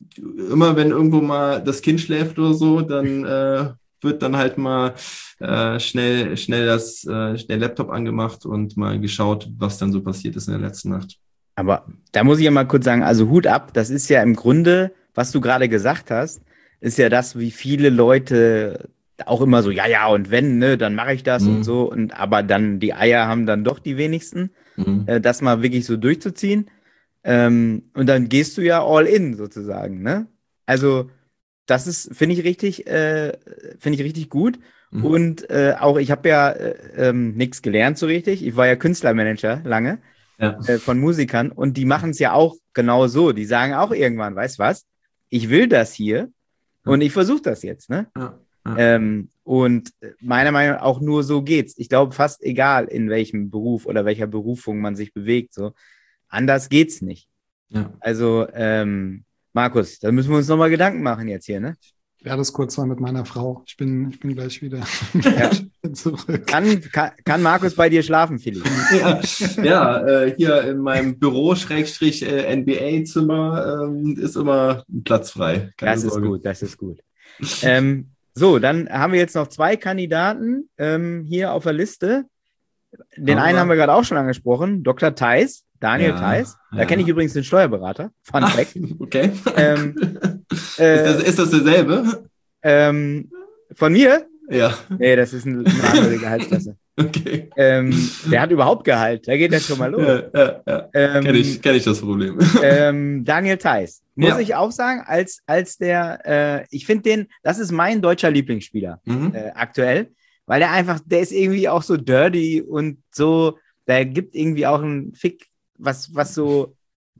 immer wenn irgendwo mal das Kind schläft oder so, dann äh, wird dann halt mal äh, schnell schnell das äh, schnell Laptop angemacht und mal geschaut, was dann so passiert ist in der letzten Nacht.
Aber da muss ich ja mal kurz sagen, also Hut ab, das ist ja im Grunde, was du gerade gesagt hast, ist ja das, wie viele Leute auch immer so, ja, ja, und wenn, ne, dann mache ich das mhm. und so, und aber dann die Eier haben dann doch die wenigsten, mhm. äh, das mal wirklich so durchzuziehen. Ähm, und dann gehst du ja all in sozusagen, ne? Also das ist, finde ich richtig, äh, finde ich richtig gut. Mhm. Und äh, auch, ich habe ja äh, ähm, nichts gelernt so richtig. Ich war ja Künstlermanager lange ja. äh, von Musikern und die machen es ja auch genau so. Die sagen auch irgendwann, weißt du was, ich will das hier ja. und ich versuche das jetzt. Ne? Ja. Ja. Ähm, und meiner Meinung nach auch nur so geht's. Ich glaube, fast egal, in welchem Beruf oder welcher Berufung man sich bewegt, so anders geht's nicht. Ja. Also, ähm, Markus, da müssen wir uns nochmal Gedanken machen jetzt hier, ne?
Ich werde es kurz mal mit meiner Frau. Ich bin, ich bin gleich wieder ja. zurück.
Kann, kann, kann Markus bei dir schlafen, Philipp?
Ja, ja äh, hier in meinem Büro-N B A-Zimmer ähm, ist immer ein Platz frei.
Keine das Sorge. Ist gut, das ist gut. ähm, so, dann haben wir jetzt noch zwei Kandidaten ähm, hier auf der Liste. Den Aber, einen haben wir gerade auch schon angesprochen, Doktor Theis. Daniel ja, Theis, da ja. kenne ich übrigens den Steuerberater. Fun
Ach,
Fact.
Okay. Ähm, äh, ist, das, ist das derselbe?
Ähm, von mir?
Ja.
Nee, das ist eine, eine andere Gehaltsklasse.
Okay.
Ähm, der hat überhaupt Gehalt. Da geht das schon mal los.
Ja, ja, ja. Ähm, Kenne ich, kenn ich das Problem.
Ähm, Daniel Theis. Muss
ja.
ich auch sagen, als, als der, äh, ich finde den, das ist mein deutscher Lieblingsspieler mhm. äh, aktuell, weil der einfach, der ist irgendwie auch so dirty und so, der gibt irgendwie auch einen Fick, was, was so,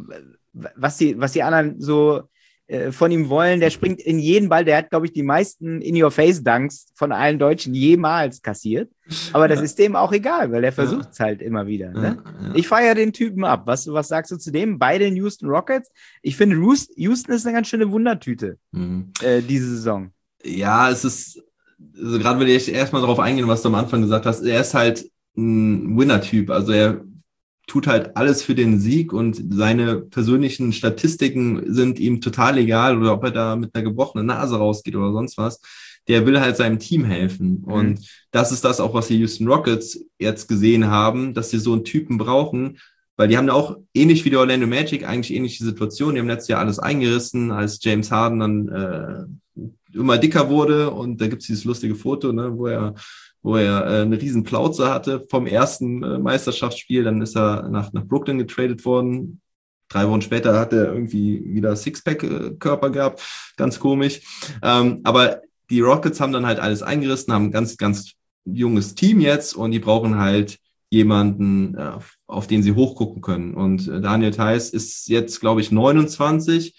was die, was die anderen so äh, von ihm wollen. Der springt in jeden Ball, der hat, glaube ich, die meisten In-Your-Face-Dunks von allen Deutschen jemals kassiert. Aber das ja. ist dem auch egal, weil er versucht es ja. halt immer wieder. Ne? Ja, ja. Ich feiere den Typen ab. Was, was sagst du zu dem? Bei den Houston Rockets? Ich finde, Houston ist eine ganz schöne Wundertüte, mhm. äh, diese Saison.
Ja, es ist, also gerade wenn ich erstmal darauf eingehen, was du am Anfang gesagt hast, er ist halt ein Winner-Typ. Also er tut halt alles für den Sieg und seine persönlichen Statistiken sind ihm total egal oder ob er da mit einer gebrochenen Nase rausgeht oder sonst was. Der will halt seinem Team helfen. Mhm. Und das ist das auch, was die Houston Rockets jetzt gesehen haben, dass sie so einen Typen brauchen, weil die haben ja auch ähnlich wie die Orlando Magic eigentlich ähnliche Situationen. Die haben letztes Jahr alles eingerissen, als James Harden dann äh, immer dicker wurde und da gibt es dieses lustige Foto, ne, wo er wo er äh, eine riesen Plauze hatte vom ersten äh, Meisterschaftsspiel. Dann ist er nach, nach Brooklyn getradet worden. Drei Wochen später hat er irgendwie wieder Sixpack-Körper gehabt. Ganz komisch. Ähm, aber die Rockets haben dann halt alles eingerissen, haben ein ganz, ganz junges Team jetzt und die brauchen halt jemanden, äh, auf den sie hochgucken können. Und äh, Daniel Theis ist jetzt, glaube ich, neunundzwanzig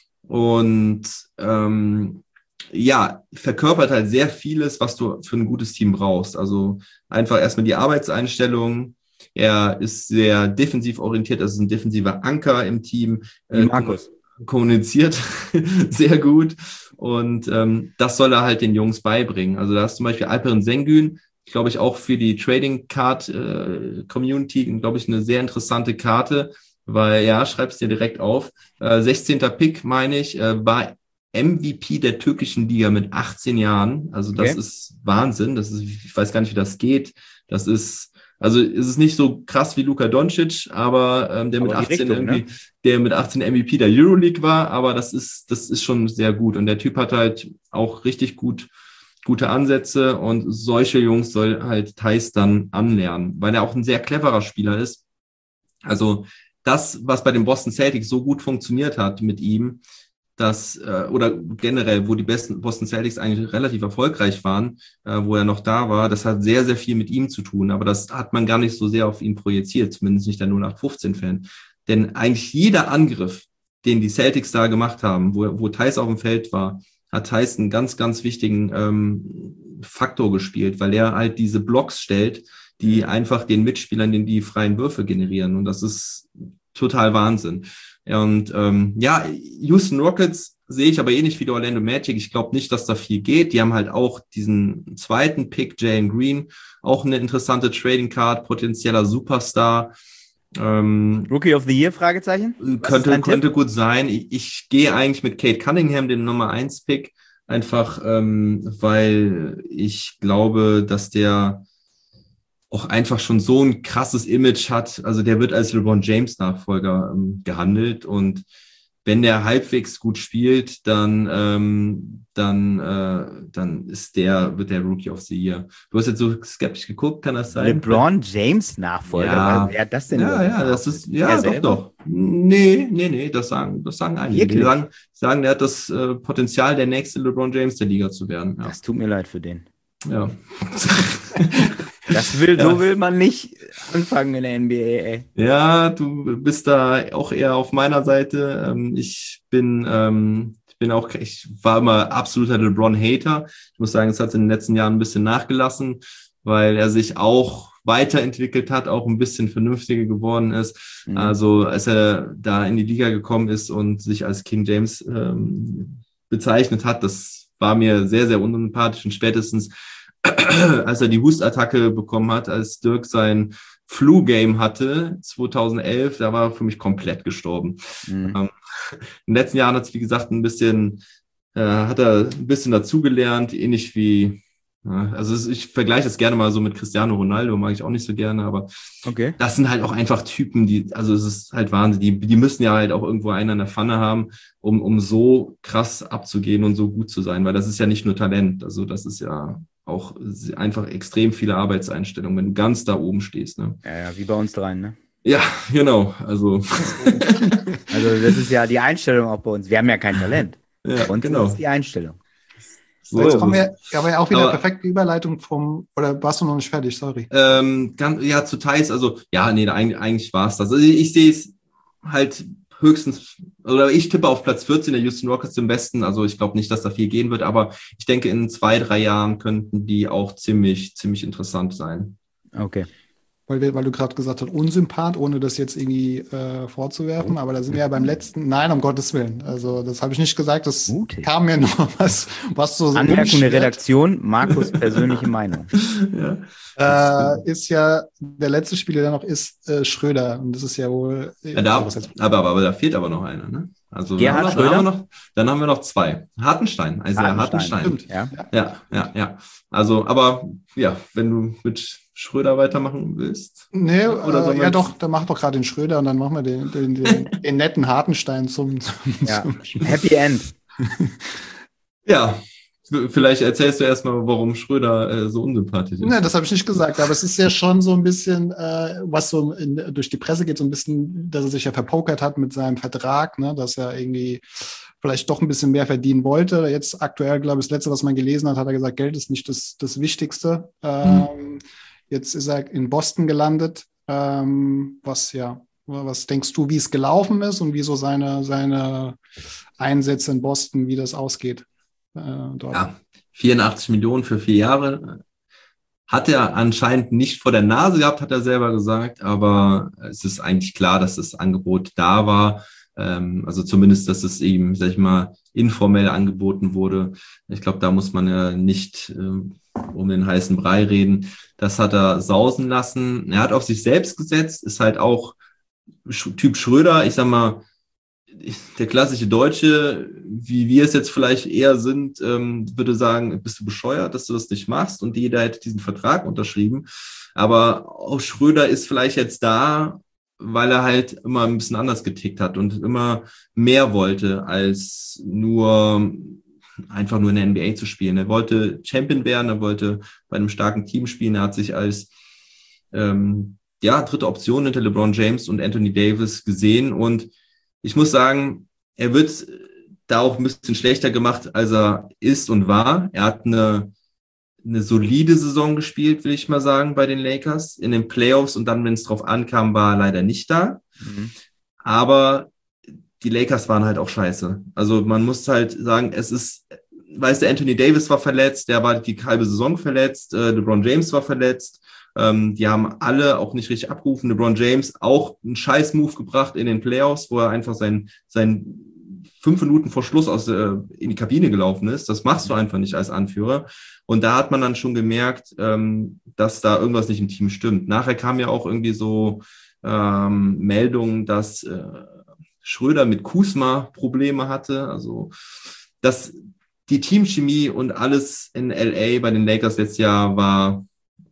und ähm, ja, verkörpert halt sehr vieles, was du für ein gutes Team brauchst. Also einfach erstmal die Arbeitseinstellung. Er ist sehr defensiv orientiert, also ein defensiver Anker im Team.
Wie Markus.
Kommuniziert sehr gut und ähm, das soll er halt den Jungs beibringen. Also da ist zum Beispiel Alperen Sengun, glaube ich, auch für die Trading Card äh, Community, glaube ich, eine sehr interessante Karte, weil, ja, schreib's dir direkt auf, äh, sechzehnter Pick, meine ich, äh, war M V P der türkischen Liga mit achtzehn Jahren. Also das okay. ist Wahnsinn. Das ist, ich weiß gar nicht, wie das geht. Das ist, also ist es nicht so krass wie Luka Doncic, aber ähm, der aber mit achtzehn Richtung, irgendwie, ne? der mit achtzehn M V P der Euroleague war. Aber das ist, das ist schon sehr gut. Und der Typ hat halt auch richtig gut, gute Ansätze. Und solche Jungs soll halt Theis dann anlernen, weil er auch ein sehr cleverer Spieler ist. Also das, was bei den Boston Celtics so gut funktioniert hat mit ihm, dass, äh, oder generell, wo die besten Boston Celtics eigentlich relativ erfolgreich waren, äh, wo er noch da war, das hat sehr, sehr viel mit ihm zu tun, aber das hat man gar nicht so sehr auf ihn projiziert, zumindest nicht der null acht fünfzehn Fan. Denn eigentlich jeder Angriff, den die Celtics da gemacht haben, wo, wo Theis auf dem Feld war, hat Theis einen ganz, ganz wichtigen ähm, Faktor gespielt, weil er halt diese Blocks stellt, die einfach den Mitspielern den die freien Würfe generieren und das ist total Wahnsinn. Und ähm, ja, Houston Rockets sehe ich aber ähnlich wie die Orlando Magic. Ich glaube nicht, dass da viel geht. Die haben halt auch diesen zweiten Pick, Jalen Green, auch eine interessante Trading Card, potenzieller Superstar.
Ähm, Rookie of the Year, Fragezeichen?
Könnte, könnte gut sein. Ich, ich gehe eigentlich mit Kate Cunningham, den Nummer eins Pick, einfach ähm, weil ich glaube, dass der auch einfach schon so ein krasses Image hat. Also der wird als LeBron James Nachfolger ähm, gehandelt und wenn der halbwegs gut spielt, dann ähm, dann äh, dann ist der wird der Rookie of the Year. Du hast jetzt so skeptisch geguckt, kann das sein?
LeBron James Nachfolger,
ja.
Wer hat das denn?
Ja, ja, das ist ja doch doch. Nee, nee, nee, das sagen das sagen einige. Die sagen, sagen, der hat das äh, Potenzial, der nächste LeBron James der Liga zu werden. Ja.
Das tut mir leid für den.
Ja.
Das will, ja. So will man nicht anfangen in der N B A, ey.
Ja, du bist da auch eher auf meiner Seite. Ich bin, ähm, ich bin auch, ich war immer absoluter LeBron-Hater. Ich muss sagen, es hat in den letzten Jahren ein bisschen nachgelassen, weil er sich auch weiterentwickelt hat, auch ein bisschen vernünftiger geworden ist. Mhm. Also als er da in die Liga gekommen ist und sich als King James ähm, bezeichnet hat, das war mir sehr, sehr unsympathisch und spätestens als er die Hustattacke bekommen hat, als Dirk sein Flu-Game hatte, zweitausendelf, da war er für mich komplett gestorben. Mhm. Ähm, in den letzten Jahren hat es, wie gesagt, ein bisschen, äh, hat er ein bisschen dazugelernt, ähnlich wie, ja, also ich vergleiche das gerne mal so mit Cristiano Ronaldo, mag ich auch nicht so gerne, aber
okay.
Das sind halt auch einfach Typen, die, also es ist halt Wahnsinn, die, die müssen ja halt auch irgendwo einen an der Pfanne haben, um, um so krass abzugehen und so gut zu sein, weil das ist ja nicht nur Talent, also das ist ja auch einfach extrem viele Arbeitseinstellungen, wenn du ganz da oben stehst. Ne?
Ja, ja, wie bei uns dreien, ne?
Ja, genau. Also.
also das ist ja die Einstellung auch bei uns. Wir haben ja kein Talent.
Ja,
bei uns
genau.
ist die Einstellung.
So, jetzt kommen wir aber ja auch wieder aber, perfekte Überleitung vom, oder warst du noch nicht fertig, sorry.
Ähm, ganz, ja, zu Theis, also, ja, nee, eigentlich, eigentlich war es das. Also ich, ich sehe es halt höchstens, oder ich tippe auf Platz vierzehn der Houston Rockets im Besten, also ich glaube nicht, dass da viel gehen wird, aber ich denke, in zwei, drei Jahren könnten die auch ziemlich, ziemlich interessant sein.
Okay.
weil, wir, weil du gerade gesagt hast, Unsympath, ohne das jetzt irgendwie äh, vorzuwerfen, aber da sind wir ja beim letzten, nein, um Gottes Willen. Also das habe ich nicht gesagt, das
Mutig.
kam mir nur was, was so
Anmerkung der Redaktion, Markus' persönliche Meinung.
Ja.
Äh, ist ja der letzte Spieler, der noch ist, äh, Schröder. Und das ist ja wohl.
Ja, da,
also,
aber, aber, aber da fehlt aber noch einer, ne? Also
Gerhard
dann,
Schröder?
haben wir noch, dann haben wir noch zwei. Hartenstein, also Hartenstein.
Stimmt.
Ja.
Ja, ja, ja. Also, aber ja, wenn du mit Schröder weitermachen willst.
Nee,
Oder
äh, ja doch, dann mach doch gerade den Schröder und dann machen wir den, den, den, den netten Hartenstein zum, zum,
Ja.
zum
Happy End.
Ja, vielleicht erzählst du erstmal, warum Schröder äh, so unsympathisch ist.
Ne, das habe ich nicht gesagt, aber es ist ja schon so ein bisschen, äh, was so in, durch die Presse geht, so ein bisschen, dass er sich ja verpokert hat mit seinem Vertrag, ne, dass er irgendwie vielleicht doch ein bisschen mehr verdienen wollte. Jetzt aktuell, glaube ich, das Letzte, was man gelesen hat, hat er gesagt, Geld ist nicht das, das Wichtigste. Ähm, mhm. Jetzt ist er in Boston gelandet. Ähm, was ja, was denkst du, wie es gelaufen ist und wie so seine, seine Einsätze in Boston, wie das ausgeht? Äh, dort?
Ja, vierundachtzig Millionen für vier Jahre hat er anscheinend nicht vor der Nase gehabt, hat er selber gesagt, aber es ist eigentlich klar, dass das Angebot da war. Ähm, also zumindest, dass es ihm, sag ich mal, informell angeboten wurde. Ich glaube, da muss man ja nicht ähm, um den heißen Brei reden. Das hat er sausen lassen. Er hat auf sich selbst gesetzt, ist halt auch Typ Schröder, ich sag mal, der klassische Deutsche, wie wir es jetzt vielleicht eher sind, ähm, würde sagen, bist du bescheuert, dass du das nicht machst, und jeder hätte diesen Vertrag unterschrieben. Aber auch Schröder ist vielleicht jetzt da, weil er halt immer ein bisschen anders getickt hat und immer mehr wollte, als nur einfach nur in der N B A zu spielen. Er wollte Champion werden, er wollte bei einem starken Team spielen, er hat sich als ähm, ja, dritte Option hinter LeBron James und Anthony Davis gesehen, und ich muss sagen, er wird da auch ein bisschen schlechter gemacht, als er ist und war. Er hat eine, eine solide Saison gespielt, will ich mal sagen, bei den Lakers in den Playoffs, und dann, wenn es drauf ankam, war er leider nicht da. Mhm. Aber die Lakers waren halt auch scheiße. Also man muss halt sagen, es ist, weißt du, Anthony Davis war verletzt, der war die halbe Saison verletzt, äh, LeBron James war verletzt. Ähm, die haben alle auch nicht richtig abgerufen. LeBron James auch einen Scheiß-Move gebracht in den Playoffs, wo er einfach sein, sein fünf Minuten vor Schluss aus äh, in die Kabine gelaufen ist. Das machst du einfach nicht als Anführer. Und da hat man dann schon gemerkt, ähm, dass da irgendwas nicht im Team stimmt. Nachher kam ja auch irgendwie so ähm, Meldungen, dass äh, Schröder mit Kuzma Probleme hatte. Also dass die Teamchemie und alles in L A bei den Lakers letztes Jahr war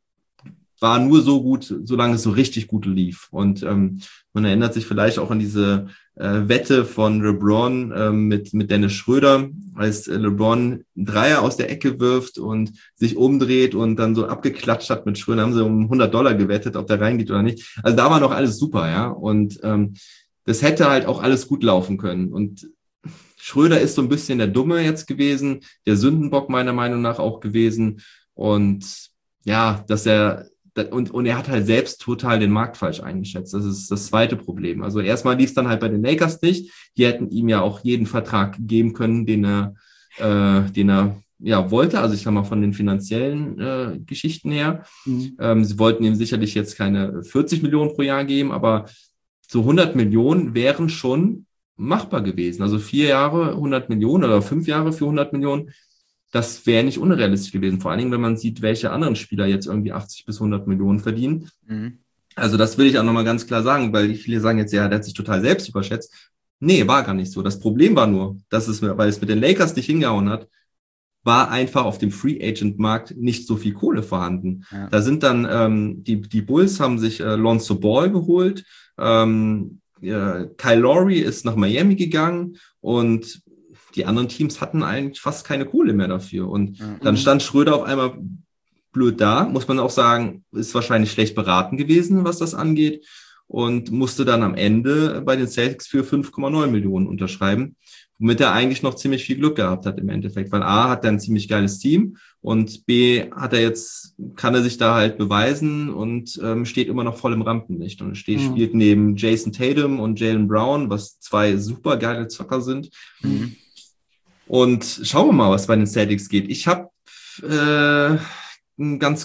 war nur so gut, solange es so richtig gut lief. Und ähm, man erinnert sich vielleicht auch an diese äh, Wette von LeBron ähm, mit mit Dennis Schröder, als äh, LeBron einen Dreier aus der Ecke wirft und sich umdreht und dann so abgeklatscht hat mit Schröder. Haben sie um hundert Dollar gewettet, ob der reingeht oder nicht. Also da war noch alles super, ja. Und ähm, das hätte halt auch alles gut laufen können. Und Schröder ist so ein bisschen der Dumme jetzt gewesen, der Sündenbock meiner Meinung nach auch gewesen. Und ja, dass er Und, und er hat halt selbst total den Markt falsch eingeschätzt. Das ist das zweite Problem. Also erstmal lief es dann halt bei den Lakers nicht. Die hätten ihm ja auch jeden Vertrag geben können, den er, äh, den er ja wollte. Also ich sag mal von den finanziellen äh, Geschichten her. Mhm. Ähm, sie wollten ihm sicherlich jetzt keine vierzig Millionen pro Jahr geben, aber so hundert Millionen wären schon machbar gewesen. Also vier Jahre hundert Millionen oder fünf Jahre für hundert Millionen. Das wäre nicht unrealistisch gewesen, vor allen Dingen, wenn man sieht, welche anderen Spieler jetzt irgendwie achtzig bis hundert Millionen verdienen. Mhm. Also das will ich auch nochmal ganz klar sagen, weil viele sagen jetzt, ja, der hat sich total selbst überschätzt. Nee, war gar nicht so. Das Problem war nur, dass es, weil es mit den Lakers nicht hingehauen hat, war einfach auf dem Free-Agent-Markt nicht so viel Kohle vorhanden. Ja. Da sind dann, ähm, die, die Bulls haben sich äh, Lonzo Ball geholt, ähm, äh, Kyle Lowry ist nach Miami gegangen, und die anderen Teams hatten eigentlich fast keine Kohle mehr dafür. Und mhm. dann stand Schröder auf einmal blöd da, muss man auch sagen, ist wahrscheinlich schlecht beraten gewesen, was das angeht, und musste dann am Ende bei den Celtics für fünf Komma neun Millionen unterschreiben, womit er eigentlich noch ziemlich viel Glück gehabt hat im Endeffekt, weil A, hat er ein ziemlich geiles Team, und B, hat er jetzt, kann er sich da halt beweisen und ähm, steht immer noch voll im Rampenlicht, und steht, mhm. spielt neben Jason Tatum und Jaylen Brown, was zwei super geile Zocker sind. Mhm. Und schauen wir mal, was bei den Celtics geht. Ich habe äh, ein ganz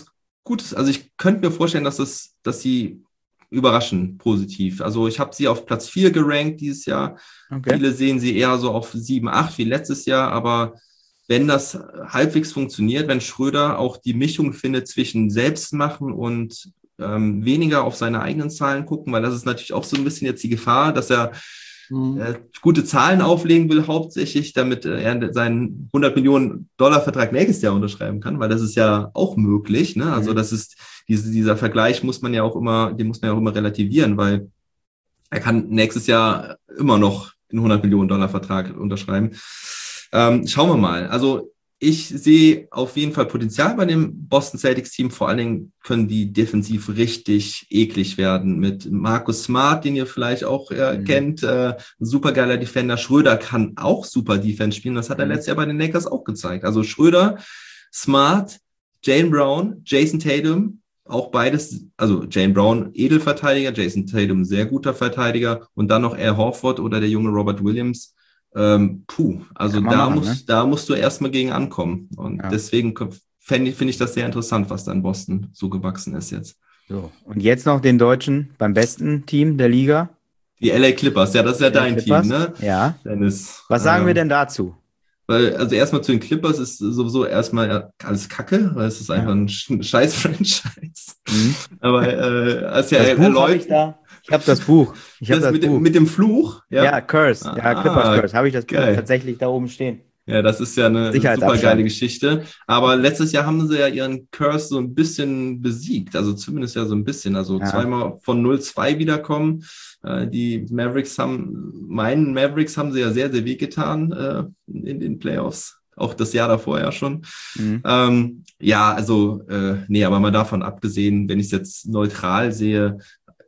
gutes, also ich könnte mir vorstellen, dass es, dass sie überraschen positiv. Also ich habe sie auf Platz vier gerankt dieses Jahr.
Okay.
Viele sehen sie eher so auf sieben, acht wie letztes Jahr, aber wenn das halbwegs funktioniert, wenn Schröder auch die Mischung findet zwischen Selbstmachen und ähm, weniger auf seine eigenen Zahlen gucken, weil das ist natürlich auch so ein bisschen jetzt die Gefahr, dass er
Mhm.
äh, gute Zahlen auflegen will, hauptsächlich, damit äh, er seinen hundert Millionen Dollar Vertrag nächstes Jahr unterschreiben kann, weil das ist ja auch möglich. Ne? Also
Mhm.
das ist, diese, dieser Vergleich muss man ja auch immer, den muss man ja auch immer relativieren, weil er kann nächstes Jahr immer noch einen hundert Millionen Dollar Vertrag unterschreiben. Ähm, schauen wir mal. Also ich sehe auf jeden Fall Potenzial bei dem Boston Celtics Team. Vor allen Dingen können die defensiv richtig eklig werden mit Marcus Smart, den ihr vielleicht auch äh,
Mhm.
kennt. Äh, super geiler Defender. Schröder kann auch super Defense spielen. Das hat er
Mhm.
letztes Jahr bei den Lakers auch gezeigt. Also Schröder, Smart, Jaylen Brown, Jason Tatum, auch beides, also Jaylen Brown, Edelverteidiger, Jason Tatum, sehr guter Verteidiger und dann noch Al Horford oder der junge Robert Williams. Ähm, puh, also
Kann man
da,
machen,
muss,
ne?
da musst du erstmal gegen ankommen. Und
Ja.
deswegen finde find ich das sehr interessant, was da in Boston so gewachsen ist jetzt.
So. Und jetzt noch den Deutschen beim besten Team der Liga.
Die L A Clippers, ja, das ist ja
L A
dein
Clippers.
Team, ne?
Ja.
Dennis.
Was sagen wir
ähm,
denn dazu?
Weil, also erstmal zu den Clippers ist sowieso erstmal alles Kacke, weil es ist einfach
Ja.
ein Sch- Scheiß-Franchise.
Mhm.
Aber äh, als ja
Das Buch habe
erläutert,
ich da. Ich habe das Buch. Ich habe
das
das
mit,
Buch.
dem, mit dem Fluch, ja?
Ja, Curse. Ja,
Ah,
Clippers Curse. Habe ich das Buch
geil.
tatsächlich da oben stehen.
Ja, das ist ja eine
Sicherheitsabstand.
super geile Geschichte. Aber letztes Jahr haben sie ja ihren Curse so ein bisschen besiegt. Also zumindest ja so ein bisschen. Also
Ja.
zweimal von null zwei wiederkommen. Äh, die Mavericks haben, meinen Mavericks haben sie ja sehr, sehr wehgetan äh, in den Playoffs. Auch das Jahr davor ja schon.
Mhm.
Ähm, ja, also, äh, nee, aber mal davon abgesehen, wenn ich es jetzt neutral sehe,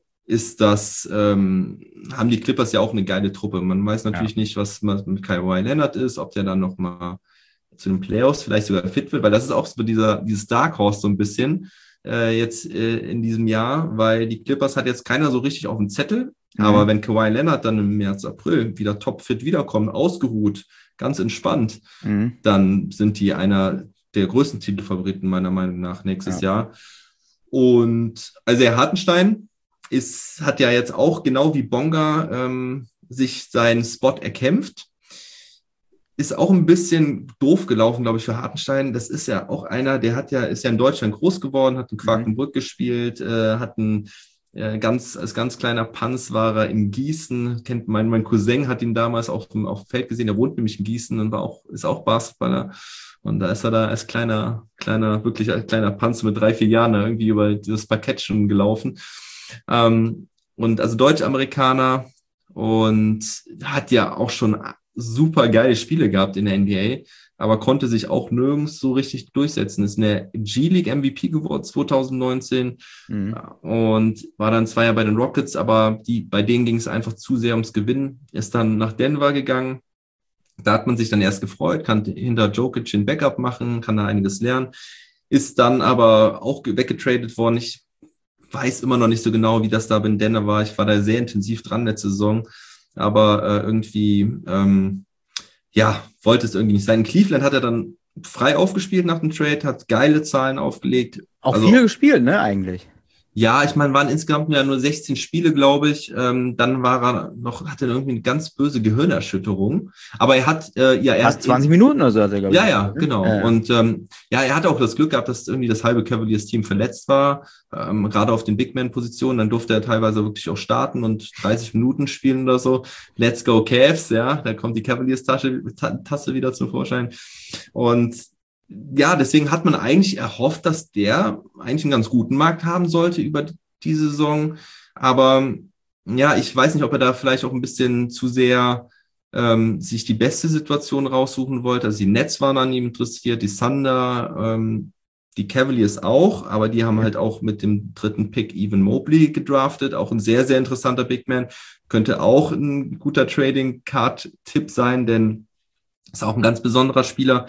ist das, ähm, haben die Clippers ja auch eine geile Truppe. Man weiß natürlich nicht, was mit Kawhi Leonard ist, ob der dann nochmal zu den Playoffs vielleicht sogar fit wird, weil das ist auch so dieser, dieses Dark Horse so ein bisschen äh, jetzt äh, in diesem Jahr, weil die Clippers hat jetzt keiner so richtig auf dem Zettel,
Mhm.
aber wenn Kawhi Leonard dann im März, April wieder topfit wiederkommt, ausgeruht, ganz entspannt,
Mhm.
dann sind die einer der größten Titelfavoriten meiner Meinung nach nächstes
Ja.
Jahr. Und also der Hartenstein ist, hat ja jetzt auch genau wie Bonga ähm, sich seinen Spot erkämpft. Ist auch ein bisschen doof gelaufen, glaube ich, für Hartenstein. Das ist ja auch einer, der hat ja, ist ja in Deutschland groß geworden, hat in Quakenbrück gespielt, äh, hat ein äh, ganz, als ganz kleiner Panz war er in Gießen. Kennt mein, mein Cousin hat ihn damals auf dem, auf dem Feld gesehen, der wohnt nämlich in Gießen und war auch, ist auch Basketballer. Und da ist er da als kleiner, kleiner, wirklich als kleiner Panzer mit drei, vier Jahren da irgendwie über das Parkett schon gelaufen. Ähm, und also Deutsch-Amerikaner und hat ja auch schon super geile Spiele gehabt in der N B A, aber konnte sich auch nirgends so richtig durchsetzen. Ist in der G-League M V P geworden zwanzig neunzehn
Mhm.
und war dann zwei Jahre bei den Rockets, aber die, bei denen ging es einfach zu sehr ums Gewinnen. Ist dann nach Denver gegangen. Da hat man sich dann erst gefreut, kann hinter Jokic den Backup machen, kann da einiges lernen. Ist dann aber auch weggetradet worden. Ich weiß immer noch nicht so genau, wie das da in Denver war. Ich war da sehr intensiv dran letzte Saison, aber äh, irgendwie, ähm, ja, wollte es irgendwie nicht sein. In Cleveland hat er dann frei aufgespielt nach dem Trade, hat geile Zahlen aufgelegt.
Auch
Also,
viel gespielt, ne, eigentlich.
ja, ich meine, waren insgesamt ja nur sechzehn Spiele, glaube ich. Ähm, dann war er noch, hatte er irgendwie eine ganz böse Gehirnerschütterung. Aber er hat, äh, ja, er
Fast
hat
zwanzig Minuten oder so hat er, glaube ich.
Ja, ja,
gespielt, ne?
genau.
Ja, ja.
Und ähm, ja, er hatte auch das Glück gehabt, dass irgendwie das halbe Cavaliers-Team verletzt war, ähm, gerade auf den Big-Man-Positionen. Dann durfte er teilweise wirklich auch starten und dreißig Minuten spielen oder so. Let's go Cavs, ja, da kommt die Cavaliers-Tasse Tasse wieder zum Vorschein. Und ja, deswegen hat man eigentlich erhofft, dass der eigentlich einen ganz guten Markt haben sollte über die Saison. Aber ja, ich weiß nicht, ob er da vielleicht auch ein bisschen zu sehr ähm, sich die beste Situation raussuchen wollte. Also die Nets waren an ihm interessiert, die Thunder, ähm, die Cavaliers auch, aber die haben halt auch mit dem dritten Pick Evan Mobley gedraftet, auch ein sehr, sehr interessanter Big Man. Könnte auch ein guter Trading-Card-Tipp sein, denn ist auch ein ganz besonderer Spieler.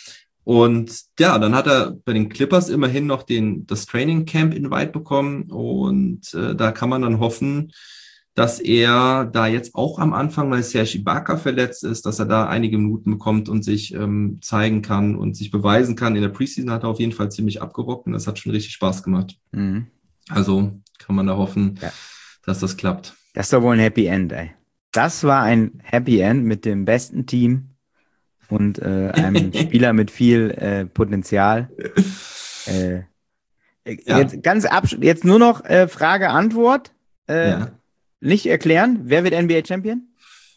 Und ja, dann hat er bei den Clippers immerhin noch den, das Training Camp Invite bekommen und äh, da kann man dann hoffen, dass er da jetzt auch am Anfang, weil Serge Ibaka verletzt ist, dass er da einige Minuten bekommt und sich ähm, zeigen kann und sich beweisen kann. In der Preseason hat er auf jeden Fall ziemlich abgerockt und das hat schon richtig Spaß gemacht.
Mhm.
Also kann man da hoffen,
Ja.
dass das klappt.
Das ist doch wohl ein Happy End, ey. Das war ein Happy End mit dem besten Team und äh, einem Spieler mit viel äh, Potenzial. Äh,
Ja.
Jetzt ganz absch- jetzt nur noch äh, Frage, Antwort. Äh,
Ja.
Nicht erklären. Wer wird N B A Champion?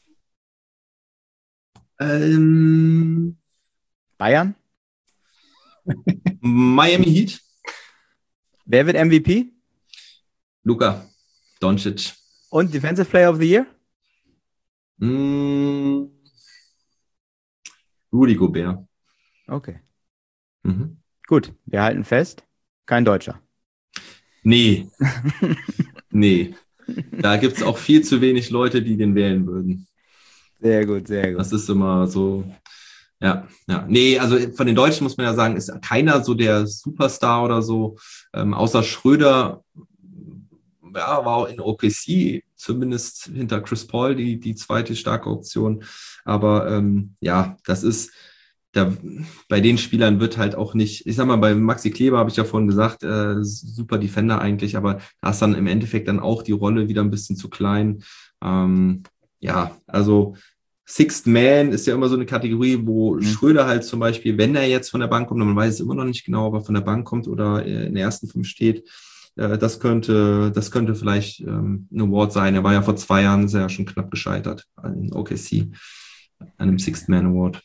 Ähm,
Bayern.
Miami Heat,
Wer wird M V P?
Luka Doncic.
Und Defensive Player of the Year?
Mm, Rudy Gobert.
Okay.
Mhm.
Gut, wir halten fest. Kein Deutscher.
Nee. Nee. Da gibt es auch viel zu wenig Leute, die den wählen würden.
Sehr gut, sehr gut.
Das ist immer so, ja, ja. Nee, also von den Deutschen muss man ja sagen, ist keiner so der Superstar oder so, ähm, außer Schröder, ja, war auch in O K C, zumindest hinter Chris Paul, die, die zweite starke Option. Aber ähm, ja, das ist, da, bei den Spielern wird halt auch nicht, ich sag mal, bei Maxi Kleber habe ich ja vorhin gesagt, äh, super Defender eigentlich, aber da ist dann im Endeffekt dann auch die Rolle wieder ein bisschen zu klein. Ähm, ja, also Sixth Man ist ja immer so eine Kategorie, wo
Mhm.
Schröder halt zum Beispiel, wenn er jetzt von der Bank kommt, und man weiß es immer noch nicht genau, ob er von der Bank kommt oder in den ersten fünf steht, äh, das könnte, das könnte vielleicht ähm, ein Award sein. Er war ja vor zwei Jahren sehr schon knapp gescheitert in O K C, an einem Sixth Man Award.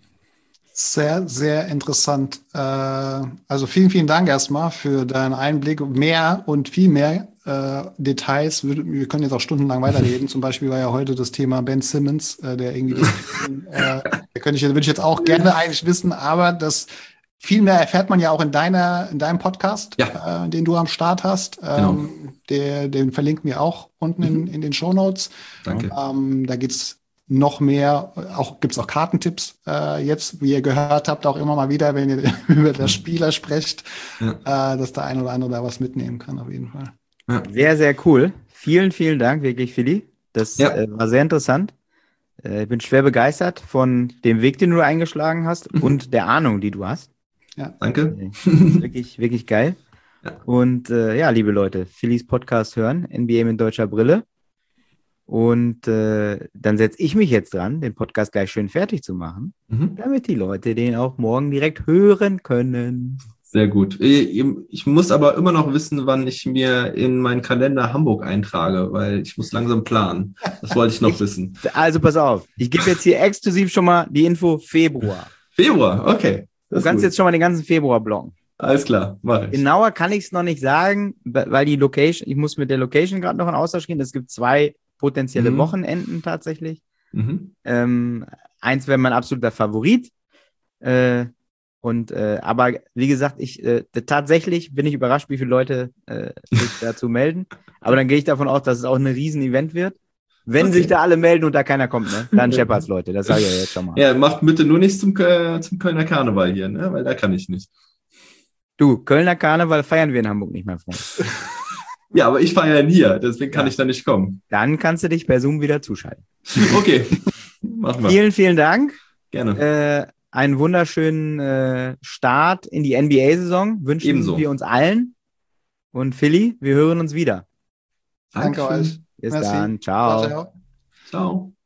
Sehr, sehr interessant. Äh, also vielen, vielen Dank erstmal für deinen Einblick. Mehr und viel mehr äh, Details. Wir, wir können jetzt auch stundenlang weiterreden. Zum Beispiel war ja heute das Thema Ben Simmons, äh, der irgendwie das, äh, da könnte ich, würde ich jetzt auch gerne eigentlich wissen, aber das viel mehr erfährt man ja auch in deiner, in deinem Podcast,
Ja.
äh, den du am Start hast. Ähm,
Genau.
der, den verlinken wir auch unten in, in den Shownotes.
Danke.
Ähm, da geht's noch mehr, auch gibt's auch Kartentipps äh, jetzt, wie ihr gehört habt, auch immer mal wieder, wenn ihr über das Spieler sprecht,
Ja.
äh, dass der ein oder andere da was mitnehmen kann, auf jeden Fall.
Ja.
Sehr, sehr cool. Vielen, vielen Dank, wirklich, Philly. Das
Ja.
äh, war sehr interessant. Äh, ich bin schwer begeistert von dem Weg, den du eingeschlagen hast
Mhm.
und der Ahnung, die du hast.
Danke.
Äh, wirklich, wirklich geil.
Ja.
Und äh, ja, liebe Leute, Phillys Podcast hören, N B A mit deutscher Brille. Und äh, dann setze ich mich jetzt dran, den Podcast gleich schön fertig zu machen,
Mhm.
damit die Leute den auch morgen direkt hören können.
Sehr gut. Ich ich muss aber immer noch wissen, wann ich mir in meinen Kalender Hamburg eintrage, weil ich muss langsam planen. Das wollte ich noch
Ich-
wissen.
Also pass auf, ich gebe jetzt hier exklusiv schon mal die Info Februar.
Februar, okay.
Du
Das ist
kannst
gut.
jetzt schon mal den ganzen Februar blocken.
Alles klar, mach ich.
Genauer kann ich es noch nicht sagen, weil die Location, ich muss mit der Location gerade noch in Austausch gehen. Es gibt zwei potenzielle
Mhm.
Wochenenden tatsächlich.
Mhm.
Ähm, eins wäre mein absoluter Favorit. Äh, und äh, aber wie gesagt, ich äh, tatsächlich bin ich überrascht, wie viele Leute äh, sich dazu melden. Aber dann gehe ich davon aus, dass es auch ein Riesen-Event wird. Wenn
Okay.
sich da alle melden und da keiner kommt, ne? Dann scheppert's, Leute. Das sage ich ja jetzt schon mal.
Ja, macht bitte nur nichts zum, Kö- zum Kölner Karneval hier, ne? Weil da kann ich nicht.
Du, Kölner Karneval feiern wir in Hamburg nicht mehr, Freund.
Ja, aber ich feiere ihn hier, deswegen kann
Ja.
ich da nicht kommen.
Dann kannst du dich per Zoom wieder zuschalten.
Okay, machen wir.
Vielen, vielen Dank.
Gerne.
Äh, einen wunderschönen äh, Start in die N B A-Saison wünschen
Ebenso.
wir uns allen. Und Philly, wir hören uns wieder.
Danke
Dankeschön.
euch.
Bis
Merci.
dann. Ciao.
Ciao, ciao.
Ciao.